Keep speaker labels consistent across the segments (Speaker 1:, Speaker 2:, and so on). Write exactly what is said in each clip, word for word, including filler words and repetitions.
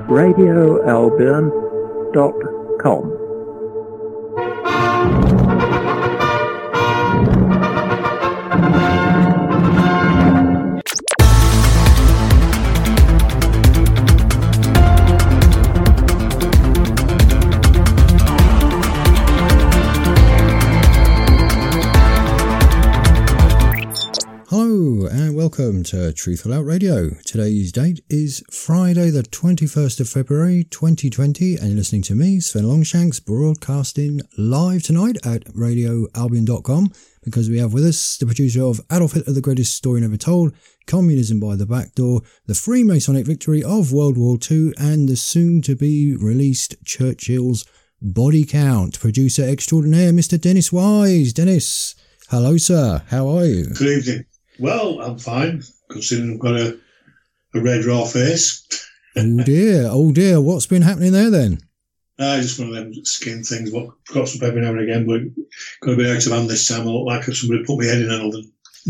Speaker 1: radio albion dot com.
Speaker 2: Hello and welcome to Truthful Out Radio. Today's date is Friday the twenty-first of February twenty twenty and you're listening to me, Sven Longshanks, broadcasting live tonight at radio albion dot com because we have with us the producer of Adolf Hitler, the Greatest Story Never Told, Communism by the Back Door, the Freemasonic Victory of World War Two and the soon-to-be-released Churchill's Body Count. Producer extraordinaire, Mister Dennis Wise. Dennis, hello sir, how are you?
Speaker 3: Good evening. Well, I'm fine, considering I've got a, a red raw face.
Speaker 2: Oh dear, oh dear, what's been happening there then?
Speaker 3: Uh, just one of them skin things, what crops up every now and again, but got a bit out of hand this time. I look like if somebody put my head in an oven.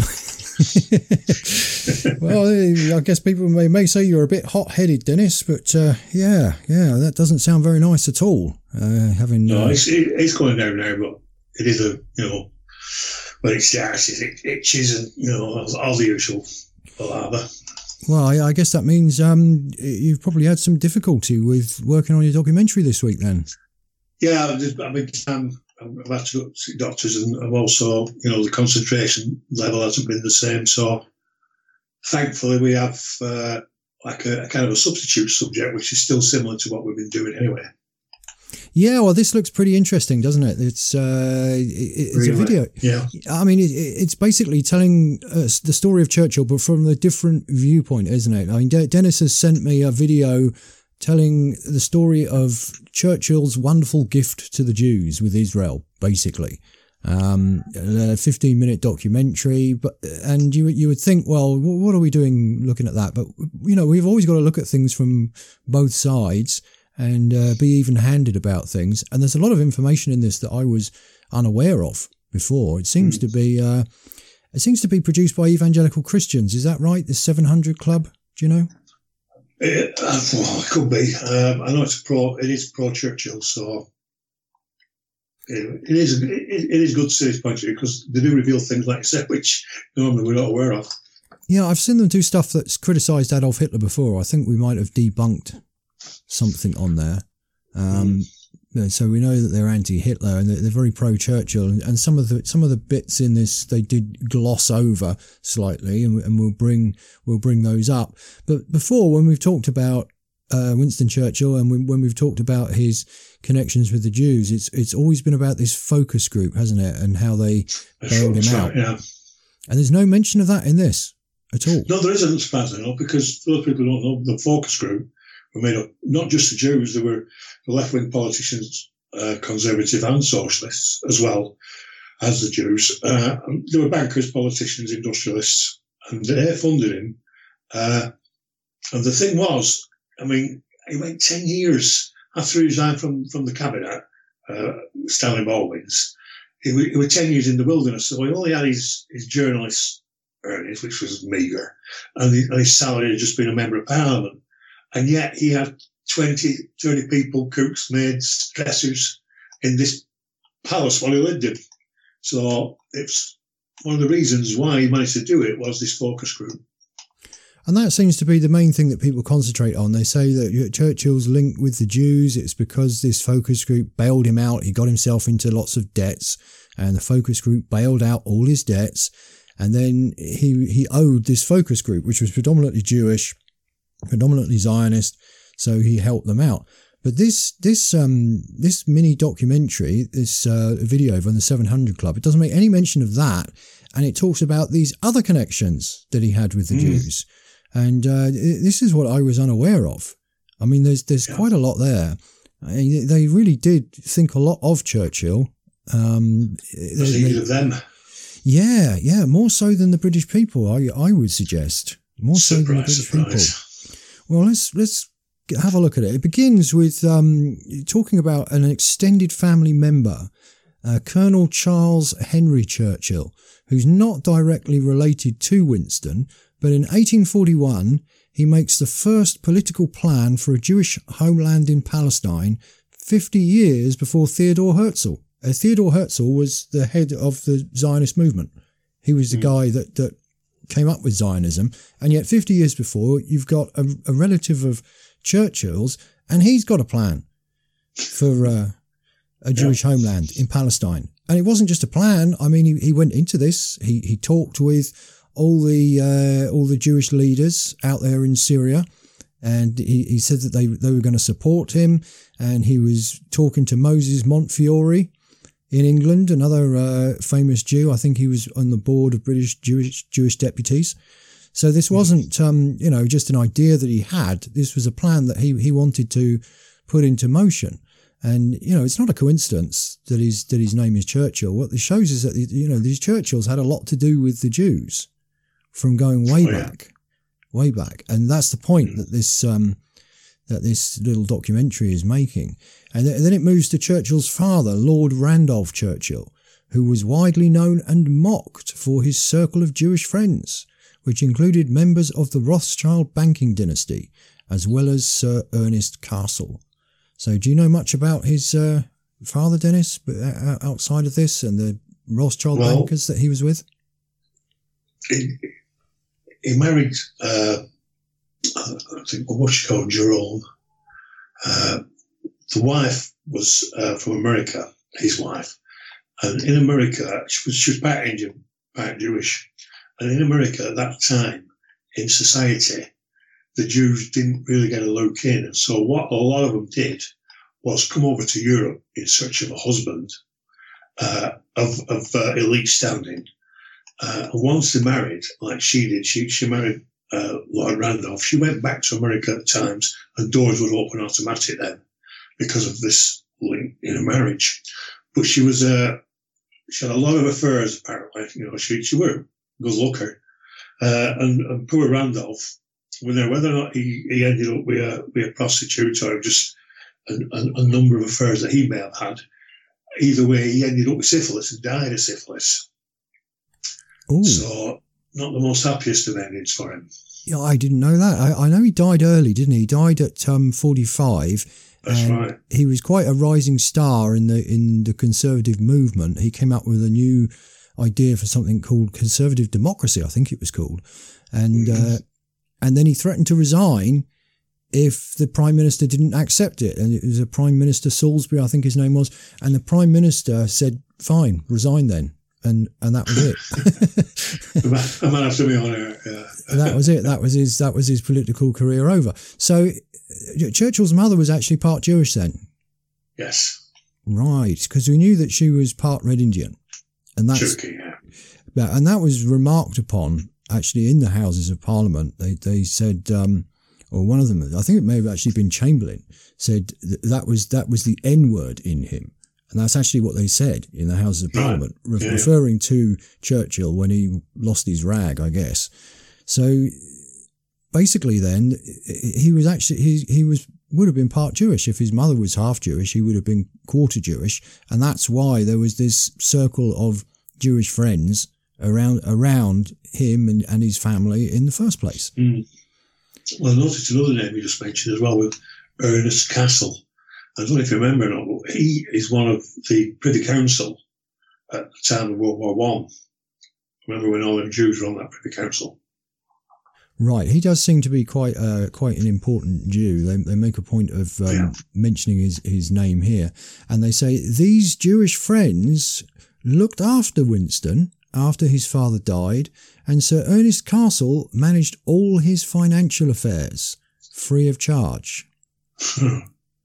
Speaker 2: Well, I guess people may, may say you're a bit hot-headed, Dennis, but uh, yeah, yeah, that doesn't sound very nice at all. Uh, having
Speaker 3: No,
Speaker 2: uh,
Speaker 3: it's, it, it's going down now, but it is a, you know, when it starts, it itches and, you know, all, all the usual palaver.
Speaker 2: Well, I, I guess that means um, you've probably had some difficulty with working on your documentary this week then.
Speaker 3: Yeah, I've, just, I've been um, I've had to go to see doctors, and I've also, you know, the concentration level hasn't been the same. So thankfully we have uh, like a, a kind of a substitute subject, which is still similar to what we've been doing anyway.
Speaker 2: Yeah, well, this looks pretty interesting, doesn't it? It's uh, it, it's
Speaker 3: Really?
Speaker 2: a video.
Speaker 3: Yeah.
Speaker 2: I mean, it, it's basically telling us the story of Churchill, but from a different viewpoint, isn't it? I mean, De- Dennis has sent me a video telling the story of Churchill's wonderful gift to the Jews with Israel, basically. Um, a fifteen minute documentary, but and you you would think, well, what are we doing looking at that? But you know, we've always got to look at things from both sides and uh, be even-handed about things. And there's a lot of information in this that I was unaware of before. It seems mm. to be uh, it seems to be produced by evangelical Christians. Is that right? The seven hundred Club? Do you know?
Speaker 3: It, uh, well, it could be. Um, I know it's pro. It is pro Churchill, so it, it is. It, it is good to see this point of view because they do reveal things like you said, which normally we're not aware of. Yeah,
Speaker 2: I've seen them do stuff that's criticised Adolf Hitler before. I think we might have debunked something on there. Um, mm. So we know that they're anti-Hitler and they're, they're very pro-Churchill. And, and some of the some of the bits in this they did gloss over slightly, and, and we'll bring we'll bring those up. But before, when we've talked about uh, Winston Churchill and when, when we've talked about his connections with the Jews, it's it's always been about this focus group, hasn't it? And how they bailed him out.
Speaker 3: Right, yeah.
Speaker 2: And there's no mention of that in this at all.
Speaker 3: No, there isn't, as far as I know, because those people don't know the focus group were made up not just the Jews, there were the left-wing politicians, uh, conservative and socialists, as well as the Jews. Uh, there were bankers, politicians, industrialists, and they funded him. Uh, and the thing was, I mean, he went ten years after he resigned from, from the cabinet, uh, Stanley Baldwin's. He, he was ten years in the wilderness, so he only had his, his journalist earnings, which was meagre, and, the, and his salary had just been a member of parliament. And yet he had twenty, thirty people, cooks, maids, dressers in this palace while he lived in. So it's one of the reasons why he managed to do it was this focus group.
Speaker 2: And that seems to be the main thing that people concentrate on. They say that Churchill's linked with the Jews. It's because this focus group bailed him out. He got himself into lots of debts, and the focus group bailed out all his debts. And then he, he owed this focus group, which was predominantly Jewish, predominantly Zionist, so he helped them out. But this this um this mini documentary, this uh, video from the seven hundred Club, it doesn't make any mention of that, and it talks about these other connections that he had with the mm. Jews, and uh, this is what I was unaware of. I mean, there's there's yeah. quite a lot there. I mean, they really did think a lot of Churchill. Um,
Speaker 3: they, they, of them.
Speaker 2: Yeah, yeah, more so than the British people. I I would suggest more so
Speaker 3: surprise,
Speaker 2: than the British
Speaker 3: surprise.
Speaker 2: people. Well, let's let's have a look at it. It begins with um, talking about an extended family member, uh, Colonel Charles Henry Churchill, who's not directly related to Winston, but in eighteen forty-one he makes the first political plan for a Jewish homeland in Palestine fifty years before Theodor Herzl. Uh, Theodor Herzl was the head of the Zionist movement. He was the mm. guy that, that came up with Zionism. And yet fifty years before, you've got a, a relative of Churchill's, and he's got a plan for uh, a Jewish yeah. homeland in Palestine. And it wasn't just a plan. I mean, he, he went into this. He he talked with all the uh, all the Jewish leaders out there in Syria, and he, he said that they they were going to support him. And he was talking to Moses Montefiore in England, another uh, famous Jew. I think he was on the board of British Jewish Jewish deputies. So this wasn't um, you know just an idea that he had. This was a plan that he he wanted to put into motion. And, you know, it's not a coincidence that his, that his name is Churchill. What this shows is that, you know, these Churchills had a lot to do with the Jews from going way oh, yeah. back, way back. And that's the point that this, um, that this little documentary is making. And then it moves to Churchill's father, Lord Randolph Churchill, who was widely known and mocked for his circle of Jewish friends, which included members of the Rothschild banking dynasty, as well as Sir Ernest Castle. So do you know much about his uh, father, Dennis, outside of this and the Rothschild well, bankers that he was with?
Speaker 3: He, he married, uh, I think, what's she called, Jerome. Uh, the wife was uh, from America, his wife. And in America, she was, she was part Indian, part Jewish. And in America at that time, in society, the Jews didn't really get a look in. And so what a lot of them did was come over to Europe in search of a husband uh, of, of uh, elite standing. Uh, and once they married, like she did, she, she married uh, Lord Randolph, she went back to America at times and doors would open automatic then because of this link in a marriage. But she was, uh, she had a lot of affairs apparently, you know, she, she were a good looker. Uh, and, and poor Randolph, whether whether or not he, he ended up with a, with a prostitute or just a, a, a number of affairs that he may have had, either way, he ended up with syphilis and died of syphilis. Ooh. So, not the most happiest of endings for him.
Speaker 2: Yeah, I didn't know that. I, I know he died early, didn't he? He died at um, forty-five.
Speaker 3: That's
Speaker 2: and
Speaker 3: right.
Speaker 2: He was quite a rising star in the in the conservative movement. He came up with a new idea for something called conservative democracy, I think it was called, and. Mm-hmm. Uh, And then he threatened to resign if the Prime Minister didn't accept it. And it was a Prime Minister, Salisbury, I think his name was. And the Prime Minister said, fine, resign then. And and that was it.
Speaker 3: I might have to be on it. Yeah.
Speaker 2: That was it. That was his That was his political career over. So Churchill's mother was actually part Jewish then?
Speaker 3: Yes.
Speaker 2: Right, because we knew that she was part Red Indian. And that's,
Speaker 3: Turkey, yeah.
Speaker 2: And that was remarked upon. Actually, in the Houses of Parliament, they they said, um, or one of them, I think it may have actually been Chamberlain, said that, that was that was the N word in him, and that's actually what they said in the Houses of Parliament, right. re- yeah. referring to Churchill when he lost his rag, I guess. So basically, then he was actually he he was would have been part Jewish. If his mother was half Jewish, he would have been quarter Jewish, and that's why there was this circle of Jewish friends around around him and, and his family in the first place.
Speaker 3: Mm. Well, I noticed another name you just mentioned as well with Ernest Castle. I don't know if you remember or not, but he is one of the Privy Council at the time of World War One. Remember when all them Jews were on that Privy Council?
Speaker 2: Right, he does seem to be quite uh, quite an important Jew. They they make a point of um, yeah. mentioning his, his name here. And they say, these Jewish friends looked after Winston after his father died, and Sir Ernest Castle managed all his financial affairs free of charge.
Speaker 3: yeah,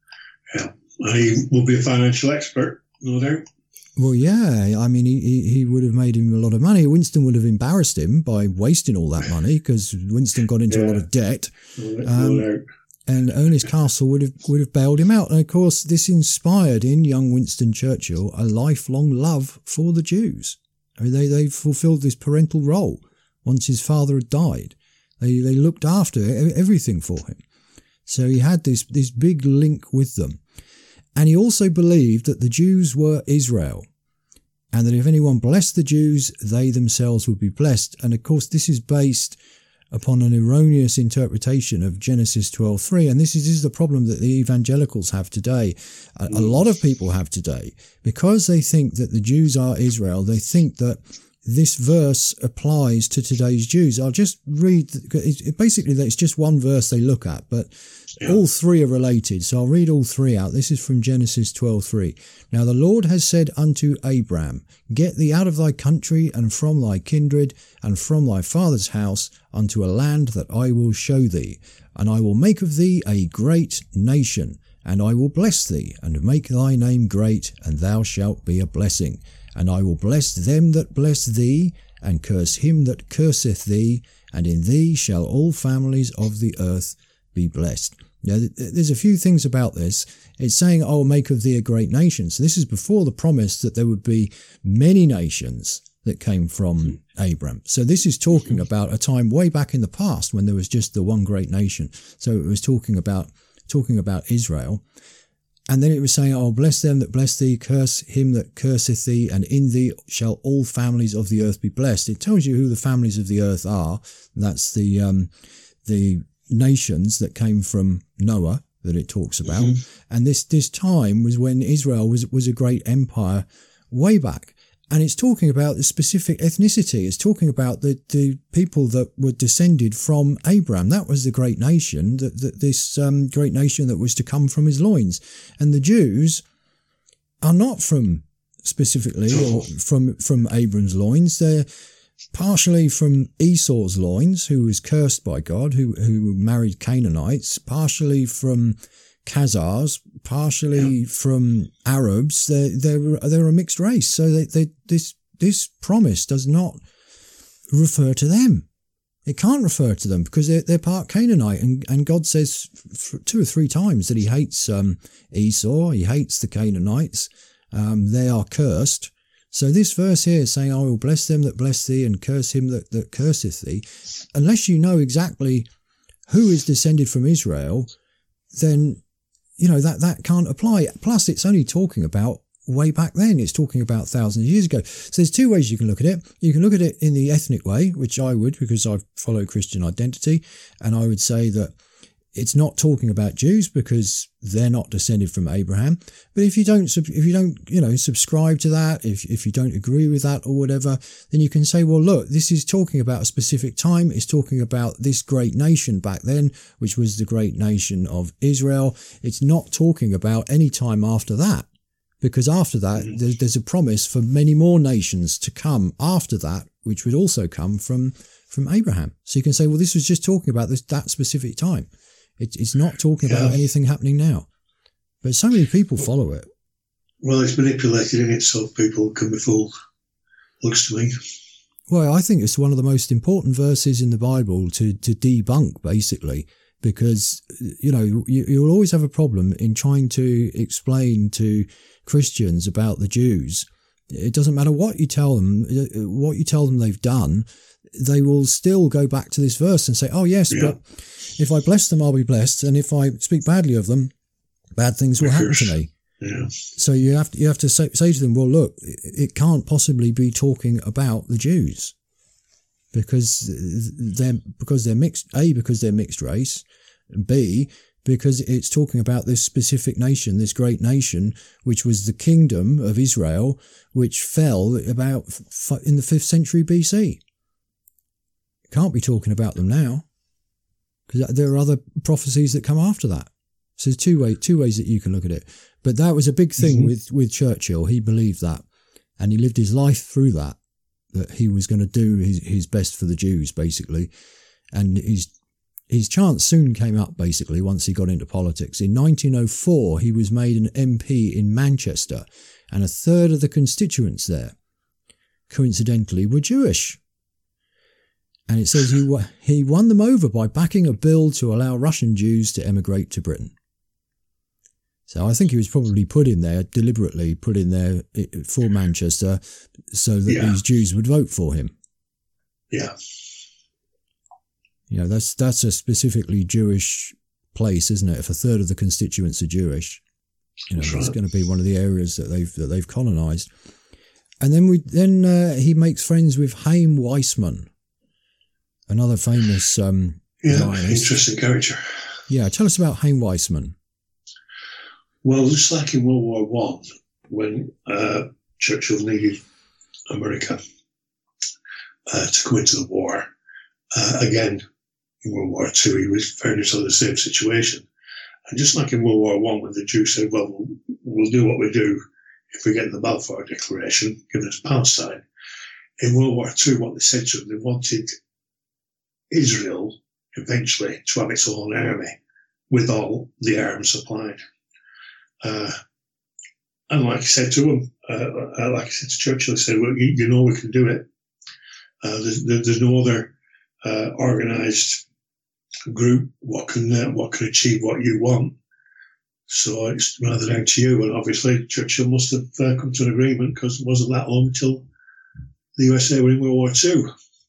Speaker 3: and he will be a financial expert, no doubt.
Speaker 2: Well, yeah, I mean, he, he, he would have made him a lot of money. Winston would have embarrassed him by wasting all that money because Winston got into yeah. a lot of debt.
Speaker 3: No,
Speaker 2: um,
Speaker 3: no doubt.
Speaker 2: And Ernest Castle would have would have bailed him out. And, of course, this inspired in young Winston Churchill a lifelong love for the Jews. I mean, they, they fulfilled this parental role once his father had died. They they looked after everything for him. So he had this, this big link with them. And he also believed that the Jews were Israel, and that if anyone blessed the Jews, they themselves would be blessed. And, of course, this is based upon an erroneous interpretation of Genesis twelve three. And this is, this is the problem that the evangelicals have today. A, a lot of people have today. Because they think that the Jews are Israel, they think that this verse applies to today's Jews. I'll just read, it, basically it's just one verse they look at, but yeah. all three are related. So I'll read all three out. This is from Genesis twelve three. Now the Lord has said unto Abram, get thee out of thy country and from thy kindred and from thy father's house unto a land that I will show thee. And I will make of thee a great nation, and I will bless thee and make thy name great, and thou shalt be a blessing. And I will bless them that bless thee, and curse him that curseth thee, and in thee shall all families of the earth be blessed. Now, there's a few things about this. It's saying, I will make of thee a great nation. So this is before the promise that there would be many nations that came from Abram. So this is talking about a time way back in the past when there was just the one great nation. So it was talking about talking about Israel. And then it was saying, I will bless them that bless thee, curse him that curseth thee, and in thee shall all families of the earth be blessed. It tells you who the families of the earth are. That's the um, the nations that came from Noah that it talks about. Mm-hmm. And this this time was when Israel was was a great empire way back. And it's talking about the specific ethnicity. It's talking about the, the people that were descended from Abraham. That was the great nation, that, that this um, great nation that was to come from his loins. And the Jews are not from specifically or from from Abram's loins. They're partially from Esau's loins, who was cursed by God, who who married Canaanites, partially from Khazars, partially yeah. from Arabs. They're, they're, they're a mixed race. So they, they, this, this promise does not refer to them. It can't refer to them because they're, they're part Canaanite. And, and God says two or three times that he hates um, Esau. He hates the Canaanites. Um, they are cursed. So this verse here is saying, I will bless them that bless thee and curse him that, that curseth thee. Unless you know exactly who is descended from Israel, then you know, that, that can't apply. Plus, it's only talking about way back then. It's talking about thousands of years ago. So there's two ways you can look at it. You can look at it in the ethnic way, which I would because I follow Christian identity. And I would say that it's not talking about Jews because they're not descended from Abraham. But if you don't, if you don't, you know, subscribe to that, if if you don't agree with that or whatever, then you can say, well, look, this is talking about a specific time. It's talking about this great nation back then, which was the great nation of Israel. It's not talking about any time after that, because after that, there's, there's a promise for many more nations to come after that, which would also come from from Abraham. So you can say, well, this was just talking about this that specific time. It's not talking yeah. about anything happening now. But so many people follow it.
Speaker 3: Well, it's manipulated in it so people can be fooled, looks to me.
Speaker 2: Well, I think it's one of the most important verses in the Bible to, to debunk, basically, because, you know, you, you'll always have a problem in trying to explain to Christians about the Jews. It doesn't matter what you tell them, what you tell them they've done, they will still go back to this verse and say, oh, yes, yeah. but if I bless them, I'll be blessed. And if I speak badly of them, bad things will happen to me.
Speaker 3: Yeah.
Speaker 2: So you have to, you have to say, say to them, well, look, it can't possibly be talking about the Jews because they're, because they're mixed, A, because they're mixed race, and B, because it's talking about this specific nation, this great nation, which was the kingdom of Israel, which fell about f- in the fifth century B C. Can't be talking about them now because there are other prophecies that come after that. So there's two way, two ways that you can look at it. But that was a big thing mm-hmm. with, with Churchill. He believed that and he lived his life through that, that he was going to do his, his best for the Jews, basically. And his, his chance soon came up, basically, once he got into politics. In nineteen oh four, he was made an M P in Manchester and a third of the constituents there, coincidentally, were Jewish. And it says he he won them over by backing a bill to allow Russian Jews to emigrate to Britain. So I think he was probably put in there, deliberately put in there for Manchester so that yeah. these Jews would vote for him.
Speaker 3: Yeah.
Speaker 2: You know, that's that's a specifically Jewish place, isn't it? If a third of the constituents are Jewish, you know, it's going to be one of the areas that they've that they've colonised. And then we then uh, he makes friends with Chaim Weissman. Another famous um,
Speaker 3: yeah,
Speaker 2: Zionist.
Speaker 3: Interesting character.
Speaker 2: Yeah, tell us about Chaim Weizmann.
Speaker 3: Well, just like in World War One, when uh, Churchill needed America uh, to come into the war, uh, again, in World War Two, he was very much in the same situation. And just like in World War One, when the Jews said, well, well, we'll do what we do if we get the Balfour Declaration, given us Palestine. In World War Two, what they said to them, they wanted Israel eventually to have its own army with all the arms supplied. Uh, and like I said to him, uh, like I said to Churchill, he said, well, you, you know we can do it. Uh, there's, there's no other uh, organised group what can uh, what can achieve what you want. So it's rather down to you. And obviously Churchill must have uh, come to an agreement, because it wasn't that long until the U S A were in World War Two.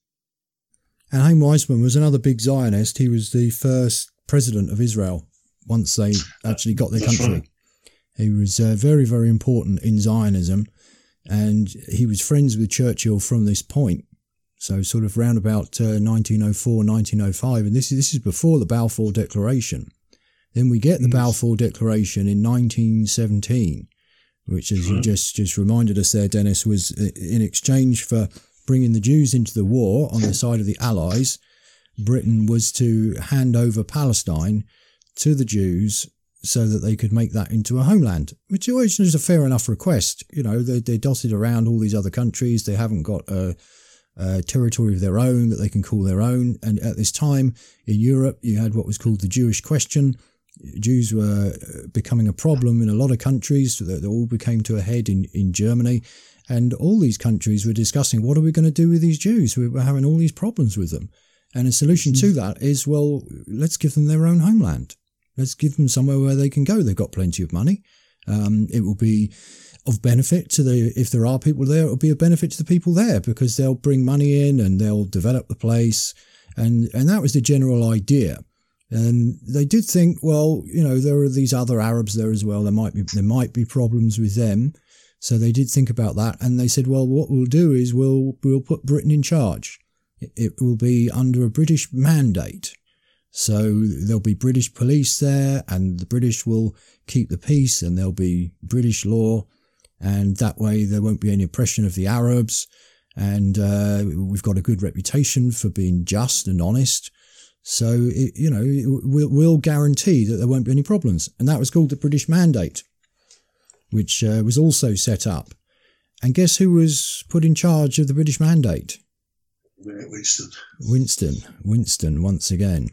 Speaker 2: And Chaim Weizmann was another big Zionist. He was the first president of Israel once they actually got their
Speaker 3: That's
Speaker 2: country.
Speaker 3: right.
Speaker 2: He was uh, very, very important in Zionism, and he was friends with Churchill from this point. So sort of round about uh, nineteen oh four, nineteen oh five, and this is, this is before the Balfour Declaration. Then we get the yes. Balfour Declaration in nineteen seventeen, which, as sure. you just, just reminded us there, Dennis, was in exchange for bringing the Jews into the war on the side of the Allies, Britain was to hand over Palestine to the Jews so that they could make that into a homeland, which always is a fair enough request. You know, they, they're dotted around all these other countries. They haven't got a, a territory of their own that they can call their own. And at this time in Europe, you had what was called the Jewish question. Jews were becoming a problem in a lot of countries. That all became to a head in, in Germany. And all these countries were discussing, what are we going to do with these Jews? We're having all these problems with them. And a solution to that is, well, let's give them their own homeland. Let's give them somewhere where they can go. They've got plenty of money. Um, it will be of benefit to the, if there are people there, it will be of benefit to the people there, because they'll bring money in and they'll develop the place. And, and that was the general idea. And they did think, well, you know, there are these other Arabs there as well. There might be, there might be problems with them. So they did think about that. And they said, well, what we'll do is we'll, we'll put Britain in charge. It, it will be under a British mandate. So there'll be British police there, and the British will keep the peace, and there'll be British law. And that way there won't be any oppression of the Arabs. And, uh, we've got a good reputation for being just and honest. So, it, you know, we'll, we'll guarantee that there won't be any problems. And that was called the British Mandate, which uh, was also set up. And guess who was put in charge of the British Mandate?
Speaker 3: Winston.
Speaker 2: Winston. Winston, once again.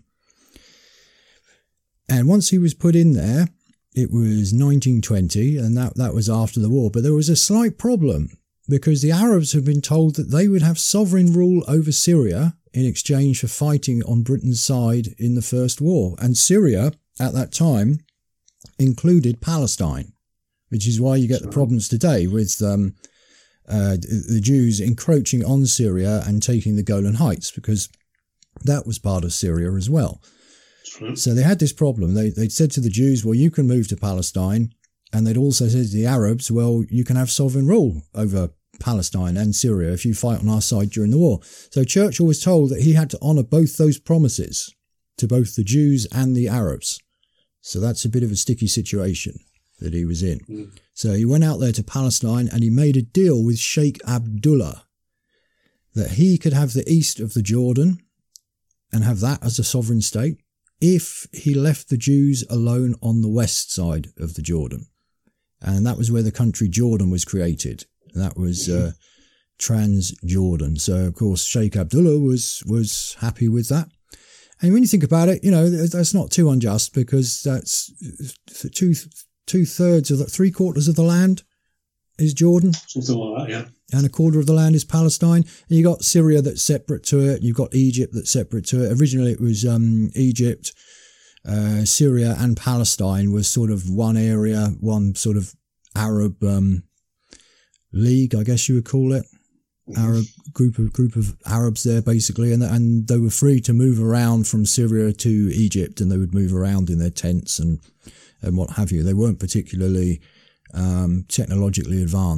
Speaker 2: And once he was put in there, it was nineteen twenty, and that, that was after the war. But there was a slight problem, because the Arabs had been told that they would have sovereign rule over Syria in exchange for fighting on Britain's side in the First War. And Syria, at that time, included Palestine, which is why you get the problems today with um, uh, the Jews encroaching on Syria and taking the Golan Heights, because that was part of Syria as well. So they had this problem. They, they'd said to the Jews, well, you can move to Palestine. And they'd also said to the Arabs, well, you can have sovereign rule over Palestine and Syria if you fight on our side during the war. So Churchill was told that he had to honour both those promises to both the Jews and the Arabs. So that's a bit of a sticky situation that he was in. Mm. So he went out there to Palestine, and he made a deal with Sheikh Abdullah that he could have the east of the Jordan and have that as a sovereign state if he left the Jews alone on the west side of the Jordan. And that was where the country Jordan was created. And that was uh, Transjordan. So, of course, Sheikh Abdullah was, was happy with that. And when you think about it, you know, that's not too unjust, because that's two, two thirds of the, three quarters of the land is Jordan.
Speaker 3: Something like that, yeah.
Speaker 2: And a quarter of the land is Palestine. And you got Syria that's separate to it. You've got Egypt that's separate to it. Originally it was um, Egypt, uh, Syria and Palestine was sort of one area, one sort of Arab um, league, I guess you would call it. Arab group of group of Arabs there basically, and and they were free to move around from Syria to Egypt, and they would move around in their tents and and what have you. They weren't particularly um, technologically advanced,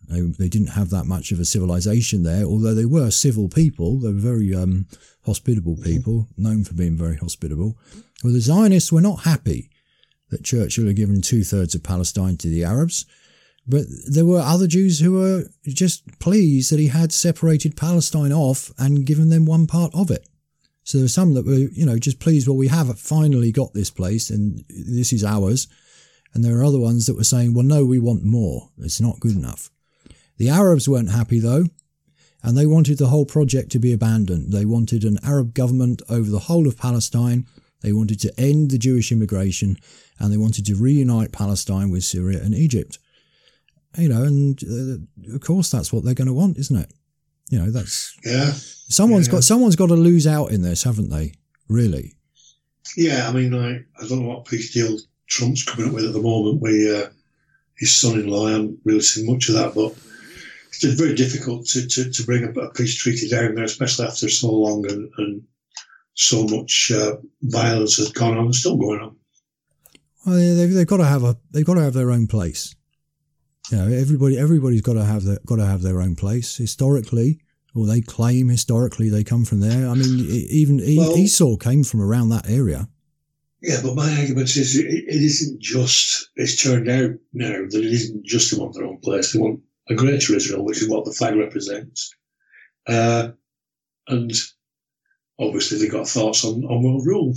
Speaker 2: They, they didn't have that much of a civilization there, although they were civil people. They were very um, hospitable people, known for being very hospitable. Well, the Zionists were not happy that Churchill had given two-thirds of Palestine to the Arabs, but there were other Jews who were just pleased that he had separated Palestine off and given them one part of it. So there were some that were, you know, just pleased, well, we have finally got this place and this is ours. And there are other ones that were saying, well, no, we want more. It's not good enough. The Arabs weren't happy, though, and they wanted the whole project to be abandoned. They wanted an Arab government over the whole of Palestine. They wanted to end the Jewish immigration, and they wanted to reunite Palestine with Syria and Egypt. You know, and uh, of course that's what they're going to want, isn't it? You know, that's
Speaker 3: yeah.
Speaker 2: Someone's
Speaker 3: yeah.
Speaker 2: got someone's got to lose out in this, haven't they? Really?
Speaker 3: Yeah, I mean, I, I don't know what peace deal Trump's coming up with at the moment. We uh, his son-in-law. I haven't really seen much of that, but it's just very difficult to, to, to bring a, a peace treaty down there, especially after so long and, and so much uh, violence has gone on and still going on.
Speaker 2: Well, they've, they've got to have a they've got to have their own place. You know, everybody everybody's got to have their got to have their own place historically, or they claim historically they come from there. I mean, even well, Esau came from around that area.
Speaker 3: Yeah, but my argument is it, it isn't just. It's turned out now that it isn't just they want their own place. They want a greater Israel, which is what the flag represents, uh, and obviously they got thoughts on, on world rule.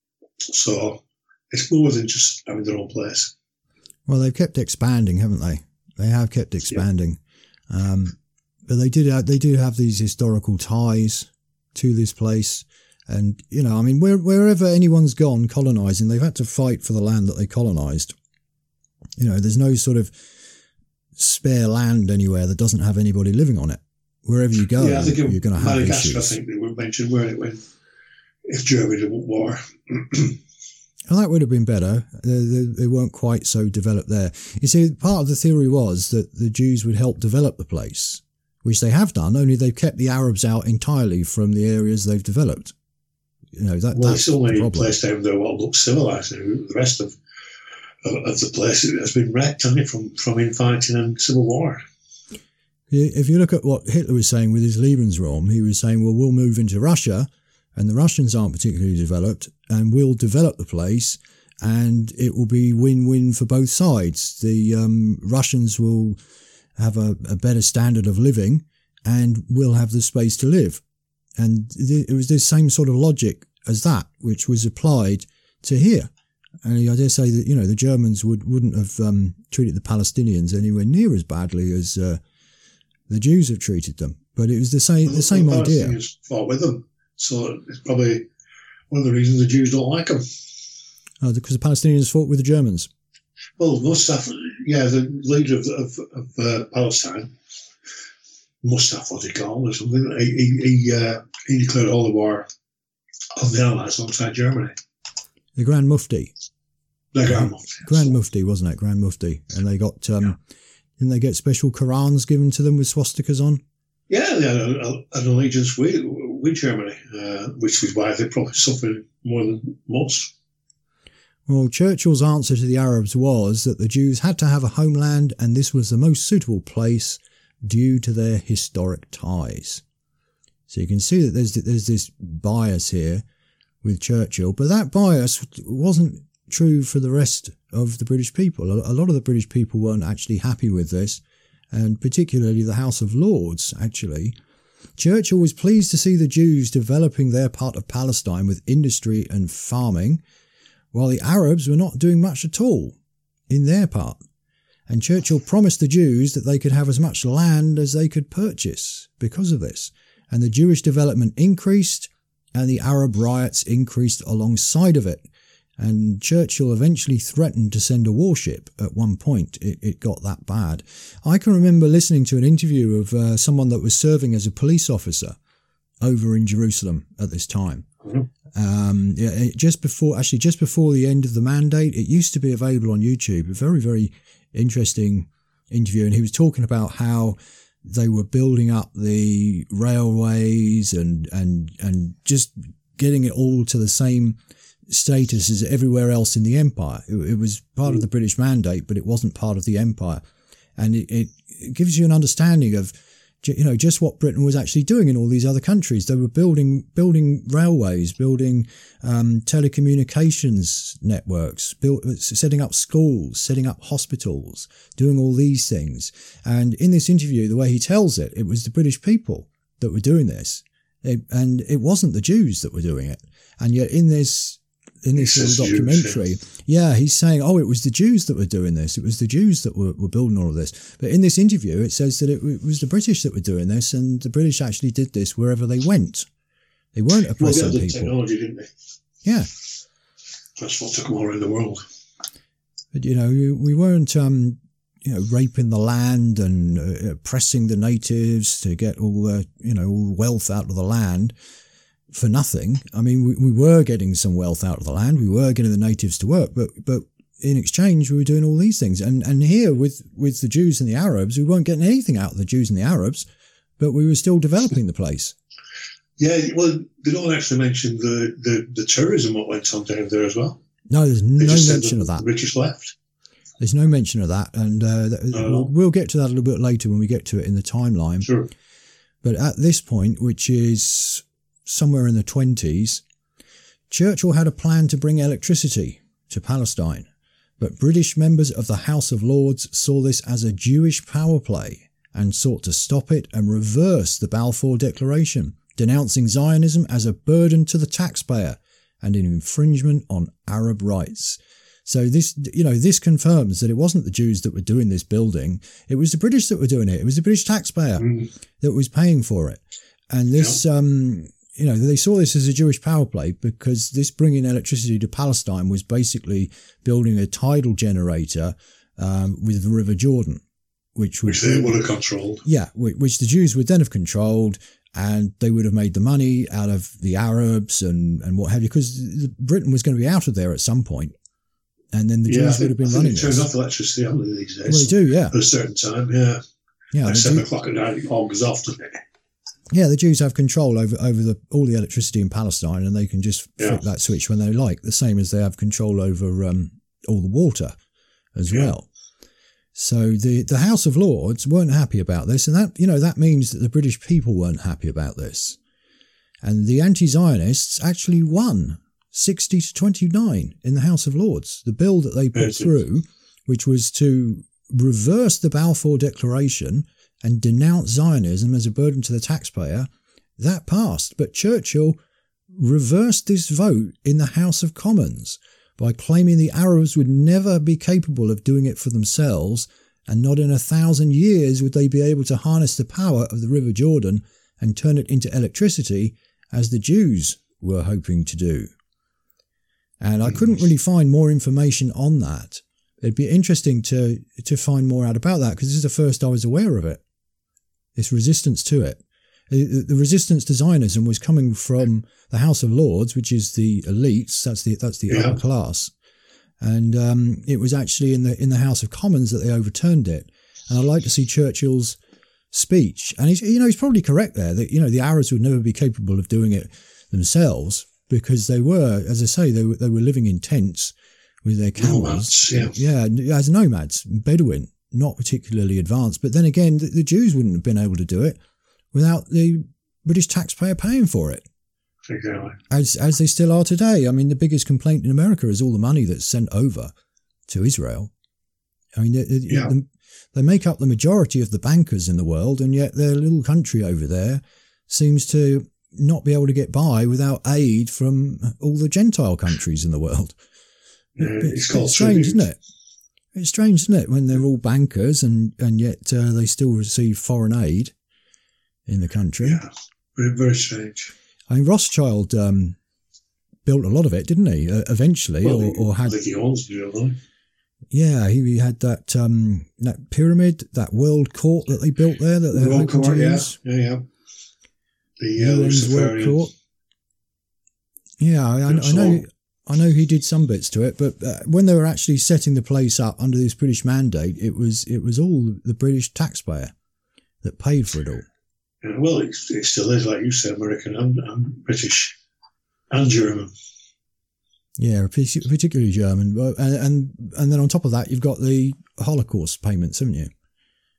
Speaker 3: So it's more than just having their own place.
Speaker 2: Well, they've kept expanding, haven't they? They have kept expanding, yeah. um, but they did have, they do have these historical ties to this place, and you know, I mean, where, wherever anyone's gone colonising, they've had to fight for the land that they colonised. You know, there's no sort of spare land anywhere that doesn't have anybody living on it. Wherever you go, yeah, I think you're going to have
Speaker 3: Madagascar,
Speaker 2: issues.
Speaker 3: I think they were mentioned where it went if Germany didn't war.
Speaker 2: Well, that would have been better. They, they, they weren't quite so developed there. You see, part of the theory was that the Jews would help develop the place, which they have done, only they've kept the Arabs out entirely from the areas they've developed. You know, that,
Speaker 3: well,
Speaker 2: that's
Speaker 3: it's only
Speaker 2: the
Speaker 3: a place down there what looks civilised. The rest of, of, of the place has been wrecked, hasn't it, from, from infighting and civil war.
Speaker 2: If you look at what Hitler was saying with his Lebensraum, he was saying, well, we'll move into Russia, and the Russians aren't particularly developed, and we'll develop the place, and it will be win-win for both sides. The um, Russians will have a, a better standard of living, and we'll have the space to live. And th- it was the same sort of logic as that, which was applied to here. And I dare say that, you know, the Germans would, wouldn't have um, treated the Palestinians anywhere near as badly as uh, the Jews have treated them. But it was the same,
Speaker 3: well,
Speaker 2: the same
Speaker 3: the
Speaker 2: idea.
Speaker 3: Palestinians fought with them. So it's probably one of the reasons the Jews don't like them.
Speaker 2: Oh, because the Palestinians fought with the Germans.
Speaker 3: Well, Mustaf, yeah, the leader of, of, of uh, Palestine, Mustaf, what he called or something, he he, he, uh, he declared all the war on the Allies alongside Germany.
Speaker 2: The Grand Mufti.
Speaker 3: The Grand Mufti.
Speaker 2: Grand Mufti, wasn't it? Grand Mufti. And they got, um, yeah. didn't they get special Qurans given to them with swastikas on?
Speaker 3: Yeah, they had a, a, an allegiance with, with Germany, uh, which is why they probably suffered more than most.
Speaker 2: Well, Churchill's answer to the Arabs was that the Jews had to have a homeland, and this was the most suitable place due to their historic ties. So you can see that there's there's this bias here with Churchill, but that bias wasn't true for the rest of the British people. A lot of the British people weren't actually happy with this, and particularly the House of Lords, actually. Churchill was pleased to see the Jews developing their part of Palestine with industry and farming, while the Arabs were not doing much at all in their part. And Churchill promised the Jews that they could have as much land as they could purchase because of this. And the Jewish development increased, and the Arab riots increased alongside of it. And Churchill eventually threatened to send a warship at one point. It, it got that bad. I can remember listening to an interview of uh, someone that was serving as a police officer over in Jerusalem at this time. Um, yeah, it, just before, actually just before the end of the mandate. It used to be available on YouTube. A very, very interesting interview. And he was talking about how they were building up the railways and, and, and just getting it all to the same status as everywhere else in the empire. It, it was part of the British mandate, but it wasn't part of the empire. And it, it, it gives you an understanding of, you know, just what Britain was actually doing in all these other countries. They were building building railways, building um, telecommunications networks, build, setting up schools, setting up hospitals, doing all these things. And in this interview, the way he tells it, it was the British people that were doing this. It, and it wasn't the Jews that were doing it. And yet in this in this little documentary, Jews, yeah. yeah, he's saying, oh, it was the Jews that were doing this. It was the Jews that were, were building all of this. But in this interview, it says that it, it was the British that were doing this, and the British actually did this wherever they went. They weren't oppressing
Speaker 3: well, they had the
Speaker 2: people.
Speaker 3: Technology, didn't they?
Speaker 2: Yeah.
Speaker 3: That's what took them all around the world.
Speaker 2: But, you know, we weren't, um, you know, raping the land and uh, oppressing the natives to get all the, you know, all the wealth out of the land for nothing. I mean, we, we were getting some wealth out of the land. We were getting the natives to work, but but in exchange, we were doing all these things. And and here with, with the Jews and the Arabs, we weren't getting anything out of the Jews and the Arabs, but we were still developing the place.
Speaker 3: Yeah, well, they don't actually mention the, the, the tourism what went on down there as well.
Speaker 2: No, there's
Speaker 3: They
Speaker 2: no
Speaker 3: just said
Speaker 2: mention
Speaker 3: that
Speaker 2: of that.
Speaker 3: The British left.
Speaker 2: There's no mention of that. And uh, th-
Speaker 3: Oh.
Speaker 2: we'll, we'll get to that a little bit later when we get to it in the timeline.
Speaker 3: Sure.
Speaker 2: But at this point, which is somewhere in the twenties, Churchill had a plan to bring electricity to Palestine, but British members of the House of Lords saw this as a Jewish power play and sought to stop it and reverse the Balfour Declaration, denouncing Zionism as a burden to the taxpayer and an infringement on Arab rights. So this, you know, this confirms that it wasn't the Jews that were doing this building. It was the British that were doing it. It was the British taxpayer
Speaker 3: Mm.
Speaker 2: that was paying for it. And this,
Speaker 3: Yeah.
Speaker 2: um, you know, they saw this as a Jewish power play because this bringing electricity to Palestine was basically building a tidal generator um, with the River Jordan, which would
Speaker 3: Which they would have controlled.
Speaker 2: yeah, whi- which the Jews would then have controlled, and they would have made the money out of the Arabs and, and what have you, because Britain was going to be out of there at some point, and then the
Speaker 3: Yeah, I
Speaker 2: Jews
Speaker 3: think,
Speaker 2: would have been
Speaker 3: I think
Speaker 2: running
Speaker 3: they turn
Speaker 2: this.
Speaker 3: off electricity haven't they, these days.
Speaker 2: Well, they do, yeah,
Speaker 3: At a certain time, yeah.
Speaker 2: yeah.
Speaker 3: Like
Speaker 2: the
Speaker 3: seven
Speaker 2: Jew-
Speaker 3: o'clock at night, it all goes off, doesn't it?
Speaker 2: Yeah, the Jews have control over over the all the electricity in Palestine, and they can just
Speaker 3: Yeah.
Speaker 2: flip that switch when they like. The same as they have control over um, all the water as
Speaker 3: Yeah.
Speaker 2: well. So the the House of Lords weren't happy about this, and that you know that means that the British people weren't happy about this, and the anti-Zionists actually won sixty to twenty-nine in the House of Lords. The bill that they put
Speaker 3: Yes.
Speaker 2: through, which was to reverse the Balfour Declaration and denounce Zionism as a burden to the taxpayer, that passed. But Churchill reversed this vote in the House of Commons by claiming the Arabs would never be capable of doing it for themselves, and not in a thousand years would they be able to harness the power of the River Jordan and turn it into electricity, as the Jews were hoping to do. And I couldn't really find more information on that. It'd be interesting to to find more out about that, because this is the first I was aware of it. This resistance to it. The, the resistance to Zionism was coming from the House of Lords, which is the elites. That's the that's the
Speaker 3: Yeah.
Speaker 2: upper class, and um, it was actually in the in the House of Commons that they overturned it. And I'd like to see Churchill's speech, and he's you know he's probably correct there that you know the Arabs would never be capable of doing it themselves, because they were, as I say, they were they were living in tents with their camels.
Speaker 3: Nomads, yeah.
Speaker 2: yeah, as nomads, Bedouin, not particularly advanced. But then again, the, the Jews wouldn't have been able to do it without the British taxpayer paying for it,
Speaker 3: Exactly.
Speaker 2: as as they still are today. I mean, the biggest complaint in America is all the money that's sent over to Israel. I mean, they, they-
Speaker 3: Yeah.
Speaker 2: they make up the majority of the bankers in the world, and yet their little country over there seems to not be able to get by without aid from all the Gentile countries in the world.
Speaker 3: Yeah,
Speaker 2: It's,
Speaker 3: it's called
Speaker 2: it's strange,
Speaker 3: tribute.
Speaker 2: isn't it? It's strange, isn't it, when they're all bankers and, and yet uh, they still receive foreign aid in the country.
Speaker 3: Yeah, very, very strange.
Speaker 2: I mean, Rothschild um, built a lot of it, didn't he? Uh, eventually,
Speaker 3: Well,
Speaker 2: or, or
Speaker 3: I
Speaker 2: had
Speaker 3: think he owns it, don't he?
Speaker 2: yeah, he, he had that um, that pyramid, that world court that they built there that they're
Speaker 3: The World
Speaker 2: hoping
Speaker 3: Court,
Speaker 2: to
Speaker 3: yeah,
Speaker 2: use.
Speaker 3: yeah, yeah. The uh,
Speaker 2: U N's World
Speaker 3: Luciferian
Speaker 2: Court. Yeah, I, I, I know.
Speaker 3: Absalom.
Speaker 2: I know he did some bits to it, but uh, when they were actually setting the place up under this British mandate, it was it was all the British taxpayer that paid for it all.
Speaker 3: Yeah, well, it, it still is, like you said, American and, and British and German.
Speaker 2: Yeah, partic- particularly German, But- and, and and then on top of that, you've got the Holocaust payments, haven't you?